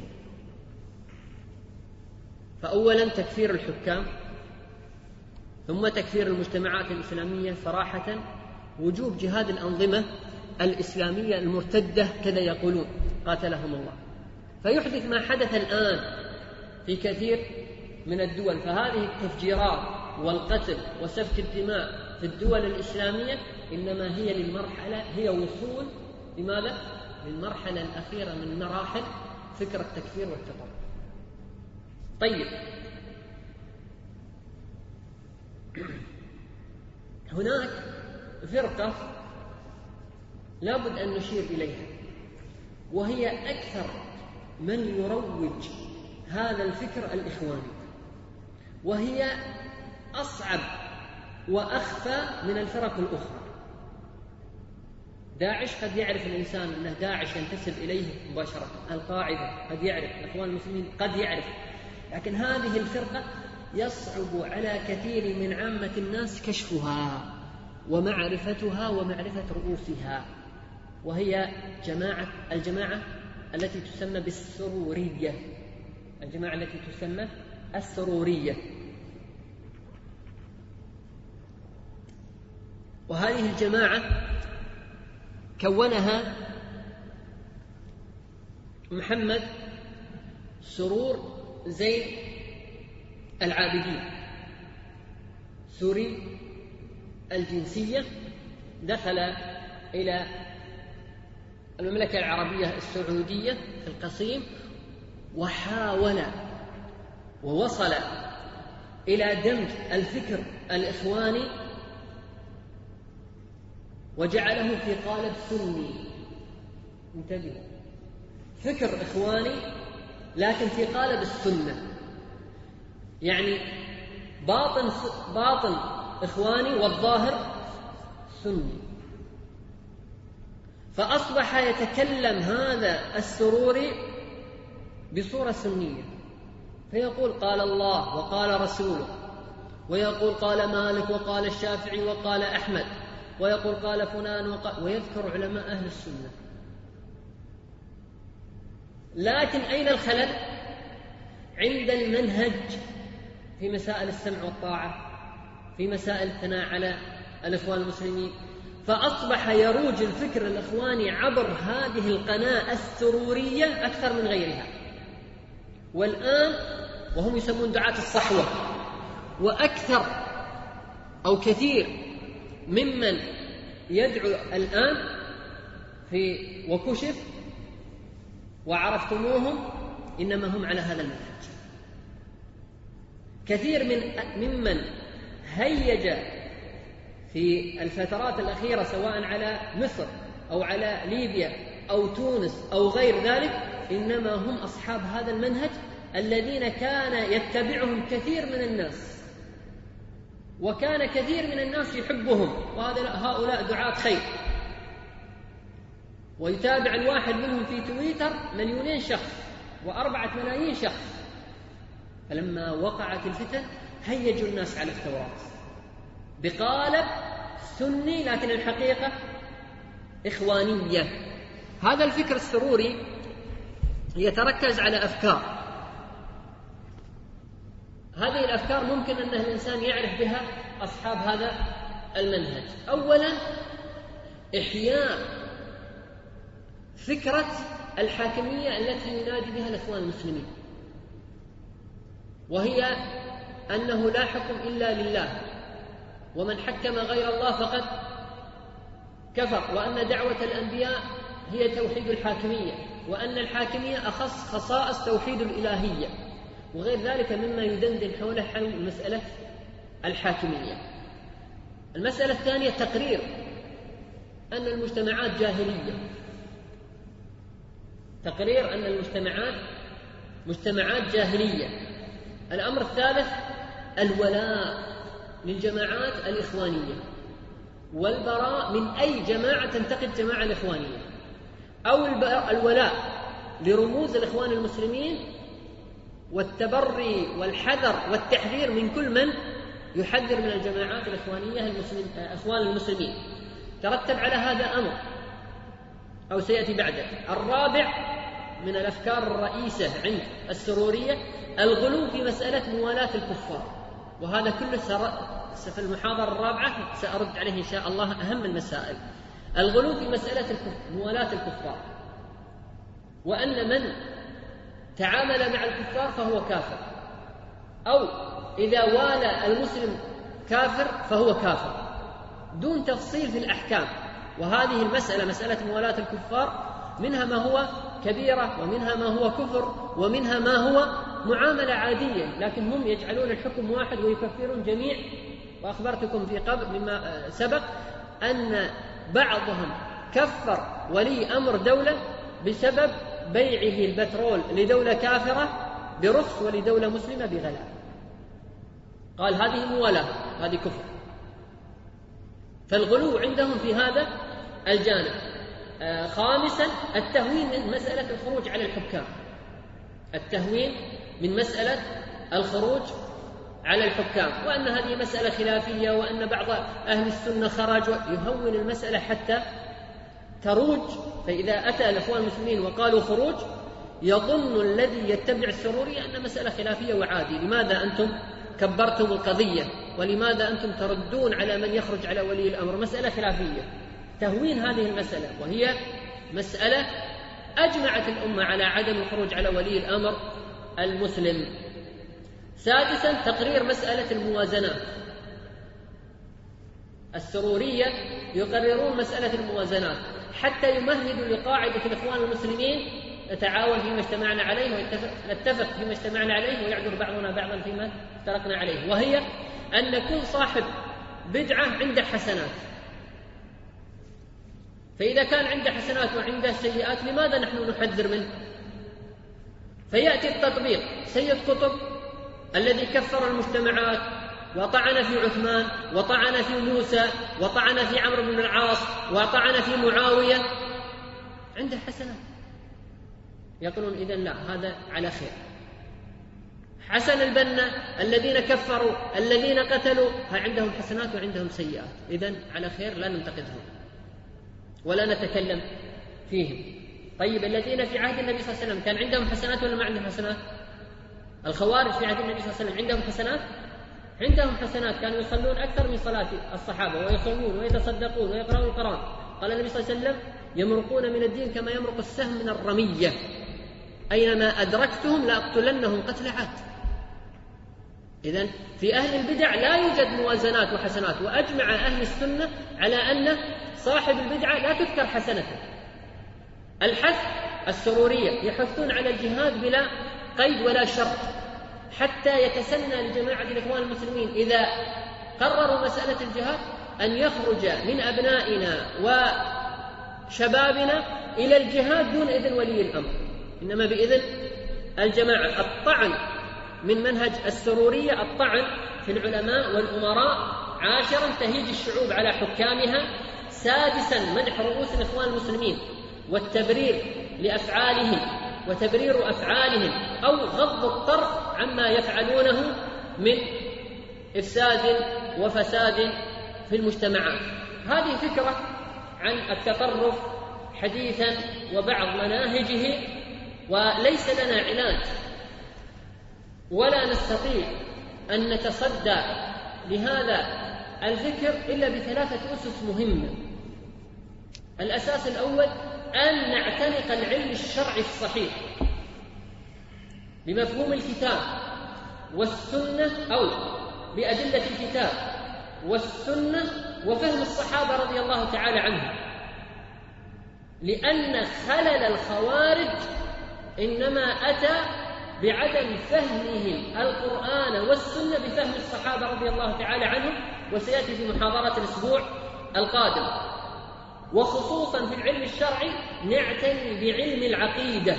Speaker 2: فأولا تكفير الحكام، ثم تكفير المجتمعات الإسلامية صراحة، وجوب جهاد الأنظمة الإسلامية المرتدة كذا يقولون قاتلهم الله. فيحدث ما حدث الآن في كثير من الدول. فهذه التفجيرات والقتل وسفك الدماء في الدول الإسلامية إنما هي للمرحلة، هي وصول لماذا؟ للمرحلة الأخيرة من مراحل فكر التكفير والتطرف. طيب، هناك فرقة لابد أن نشير إليها، وهي أكثر من يروج هذا الفكر الإخواني، وهي أصعب وأخفى من الفرق الأخرى. داعش قد يعرف الإنسان أنه داعش ينتسب إليه مباشرة، القاعدة قد يعرف، الإخوان المسلمين قد يعرف، لكن هذه الفرقة يصعب على كثير من عامة الناس كشفها ومعرفتها ومعرفة رؤوسها، وهي الجماعة التي تسمى بالسرورية، الجماعة التي تسمى السرورية. وهذه الجماعة كونها محمد سرور زين العابدين، سوري الجنسية، دخل إلى المملكة العربية السعودية في القصيم، وحاول ووصل إلى دمج الفكر الإخواني وجعله في قالب سني. انتبهوا، فكر إخواني لكن في قالب السنة، يعني باطن إخواني والظاهر سني. فأصبح يتكلم هذا السروري بصورة سنية، فيقول قال الله وقال رسوله، ويقول قال مالك وقال الشافعي وقال أحمد، ويقول قال فلان ويذكر علماء أهل السنة. لكن أين الخلل؟ عند المنهج في مسائل السمع والطاعة، في مسائل الثناء على الإخوان المسلمين. فأصبح يروج الفكر الإخواني عبر هذه القناة السرورية أكثر من غيرها. والآن وهم يسمون دعاة الصحوة، وأكثر أو كثير ممن يدعو الآن في وكشف وعرفتموهم إنما هم على هذا المنهج. كثير ممن هيج في الفترات الأخيرة سواء على مصر أو على ليبيا أو تونس أو غير ذلك إنما هم أصحاب هذا المنهج الذين كان يتبعهم كثير من الناس، وكان كثير من الناس يحبهم، وهؤلاء دعاة خير، ويتابع الواحد منهم في تويتر 2,000,000 شخص و4 ملايين شخص. فلما وقعت الفتن هيجوا الناس على الثورات بقالب سني لكن الحقيقة إخوانية. هذا الفكر السروري يتركز على أفكار، هذه الأفكار ممكن أن الإنسان يعرف بها أصحاب هذا المنهج. أولا إحياء فكرة الحاكمية التي ينادي بها الإخوان المسلمين، وهي أنه لا حكم إلا لله، ومن حكم غير الله فقد كفر، وأن دعوة الأنبياء هي توحيد الحاكمية، وأن الحاكمية أخص خصائص توحيد الإلهية، وغير ذلك مما يدندن حول مسألة الحاكمية. المسألة الثانية تقرير أن المجتمعات جاهلية، تقرير أن المجتمعات مجتمعات جاهلية. الأمر الثالث الولاء للجماعات الإخوانية والبراء من أي جماعة تنتقد جماعة الإخوانية، أو الولاء لرموز الإخوان المسلمين والتبري والحذر والتحذير من كل من يحذر من الجماعات الإخوانية إخوان المسلمين. ترتب على هذا أمر أو سيأتي بعده. الرابع من الأفكار الرئيسة عند السرورية الغلو في مسألة موالاة الكفار، وهذا كله في المحاضرة الرابعة سأرد عليه إن شاء الله أهم المسائل. الغلو في مسألة موالاة الكفار، وأن من تعامل مع الكفار فهو كافر، أو إذا والى المسلم كافر فهو كافر، دون تفصيل في الأحكام. وهذه المسألة مسألة موالاة الكفار منها ما هو كبيرة، ومنها ما هو كفر، ومنها ما هو معاملة عادية، لكن هم يجعلون الحكم واحد ويكفرون جميع. وأخبرتكم في قبل مما سبق أن بعضهم كفر ولي أمر دولة بسبب بيعه البترول لدولة كافرة برخص ولدولة مسلمة بغلاء، قال هذه موالاة، هذه كفر. فالغلو عندهم في هذا الجانب. خامسا التهوين من مسألة الخروج على الحكام، التهوين من مسألة الخروج على الحكام، وأن هذه مسألة خلافية، وأن بعض أهل السنة خرج، يهون المسألة حتى تروج. فإذا أتى الإخوان المسلمين وقالوا خروج يظن الذي يتبع السروري أن مسألة خلافية وعادي، لماذا أنتم كبرتم القضية؟ ولماذا أنتم تردون على من يخرج على ولي الأمر؟ مسألة خلافية. تهوين هذه المسألة، وهي مسألة أجمعت الأمة على عدم الخروج على ولي الأمر المسلم. سادسا تقرير مسألة الموازنات. السرورية يقررون مسألة الموازنات حتى يمهدوا لقاعدة الإخوان المسلمين نتعاون فيما اجتمعنا عليه ونتفق فيما اجتمعنا عليه ويعذر بعضنا بعضا فيما افترقنا عليه، وهي أن كل صاحب بدعة عنده حسنات. فإذا كان عنده حسنات وعنده سيئات لماذا نحن نحذر منه؟ فيأتي التطبيق. سيد قطب الذي كفر المجتمعات وطعن في عثمان وطعن في موسى وطعن في عمرو بن العاص وطعن في معاوية عنده حسنات، يقولون إذن لا، هذا على خير. حسن البنا الذين كفروا الذين قتلوا عندهم حسنات وعندهم سيئات، إذن على خير، لا ننتقدهم ولا نتكلم فيهم. طيب الذين في عهد النبي صلى الله عليه وسلم كان عندهم حسنات ولا ما عندهم حسنات؟ الخوارج في عهد النبي صلى الله عليه وسلم عندهم حسنات؟ عندهم حسنات، كانوا يصلون أكثر من صلاة الصحابة ويصومون ويتصدقون ويقرؤون القرآن. قال النبي صلى الله عليه وسلم: يمرقون من الدين كما يمرق السهم من الرمية، أينما أدركتهم لأقتلنهم قتل عاد. إذن في أهل البدع لا يوجد موازنات وحسنات، وأجمع أهل السنة على أن صاحب البدعة لا تذكر حسنته. الحث السرورية يحثون على الجهاد بلا قيد ولا شرط، حتى يتسنى لجماعة الإخوان المسلمين إذا قرروا مسألة الجهاد أن يخرج من أبنائنا وشبابنا إلى الجهاد دون إذن ولي الأمر، إنما بإذن الجماعة. الطعن من منهج السرورية الطعن في العلماء والأمراء. عاشرا تهيج الشعوب على حكامها. سادسا مدح رؤوس الإخوان المسلمين والتبرير لأفعالهم وتبرير أفعالهم أو غض الطرف عما يفعلونه من إفساد وفساد في المجتمعات. هذه فكرة عن التطرف حديثا وبعض مناهجه، وليس لنا علاج ولا نستطيع أن نتصدى لهذا الفكر إلا بثلاثة أسس مهمة. الأساس الأول أن نعتنق العلم الشرعي الصحيح بمفهوم الكتاب والسنة أو بأدلة الكتاب والسنة وفهم الصحابة رضي الله تعالى عنهم، لأن خلل الخوارج إنما أتى بعدم فهمهم القرآن والسنة بفهم الصحابة رضي الله تعالى عنهم، وسيأتي في محاضرة الأسبوع القادم. وخصوصا في العلم الشرعي نعتني بعلم العقيدة،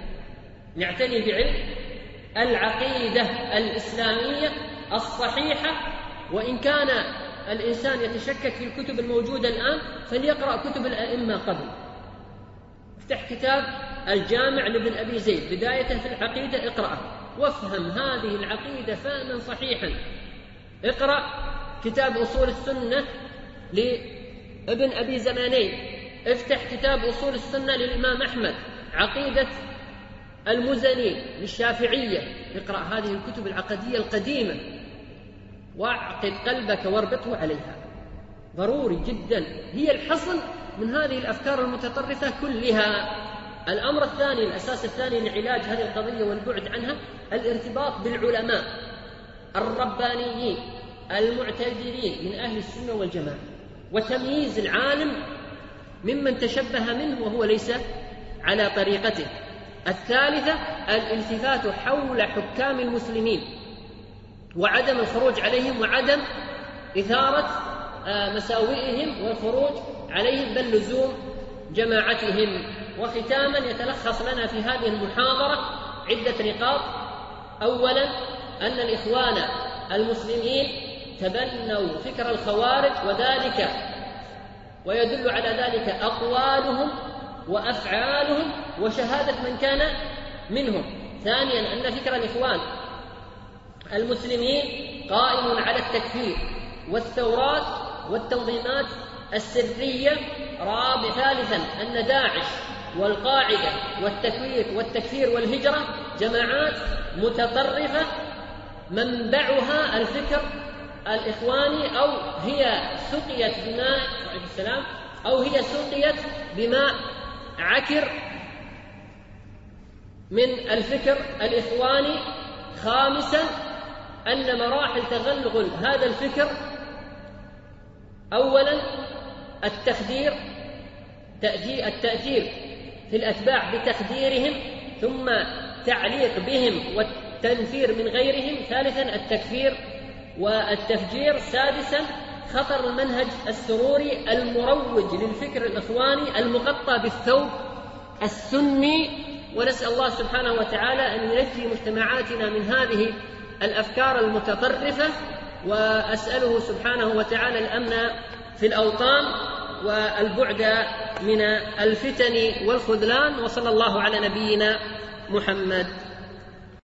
Speaker 2: نعتني بعلم العقيدة الإسلامية الصحيحة. وإن كان الإنسان يتشكك في الكتب الموجودة الآن فليقرأ كتب الأئمة قبل. افتح كتاب الجامع لابن أبي زيد بداية في العقيدة، اقرأه وافهم هذه العقيدة فهما صحيحا. اقرأ كتاب أصول السنة لابن أبي زمانين، افتح كتاب أصول السنة للإمام أحمد، عقيدة المزني للشافعية، اقرأ هذه الكتب العقدية القديمة واعقد قلبك واربطه عليها، ضروري جدا، هي الحصن من هذه الأفكار المتطرفة كلها. الأمر الثاني، الأساس الثاني لعلاج هذه القضية والبعد عنها، الارتباط بالعلماء الربانيين المعتدلين من أهل السنة والجماعة، وتمييز العالم ممن تشبه منه وهو ليس على طريقته. الثالثة الالتفات حول حكام المسلمين وعدم الخروج عليهم وعدم إثارة مساوئهم والخروج عليهم، بل لزوم جماعتهم. وختاما يتلخص لنا في هذه المحاضرة عدة نقاط. أولا أن الإخوان المسلمين تبنوا فكر الخوارج، وذلك ويدل على ذلك أقوالهم وأفعالهم وشهادة من كان منهم. ثانيا أن فكر الإخوان المسلمين قائم على التكفير والثورات والتنظيمات السرية. ثالثا أن داعش والقاعدة والتكفير والهجرة جماعات متطرفة منبعها الفكر الإخواني، أو هي سقيت بماء عكر من الفكر الإخواني. خامسا أن مراحل تغلغل هذا الفكر، أولا التخدير، التأجير في الأتباع بتخديرهم، ثم تعليق بهم والتنفير من غيرهم. ثالثا التكفير والتفجير. سادسا خطر المنهج السروري المروج للفكر الإخواني المغطى بالثوب السني. ونسأل الله سبحانه وتعالى أن ينجي مجتمعاتنا من هذه الأفكار المتطرفة، وأسأله سبحانه وتعالى الأمن في الأوطان والبعد من الفتن والخذلان. وصلى الله على نبينا محمد.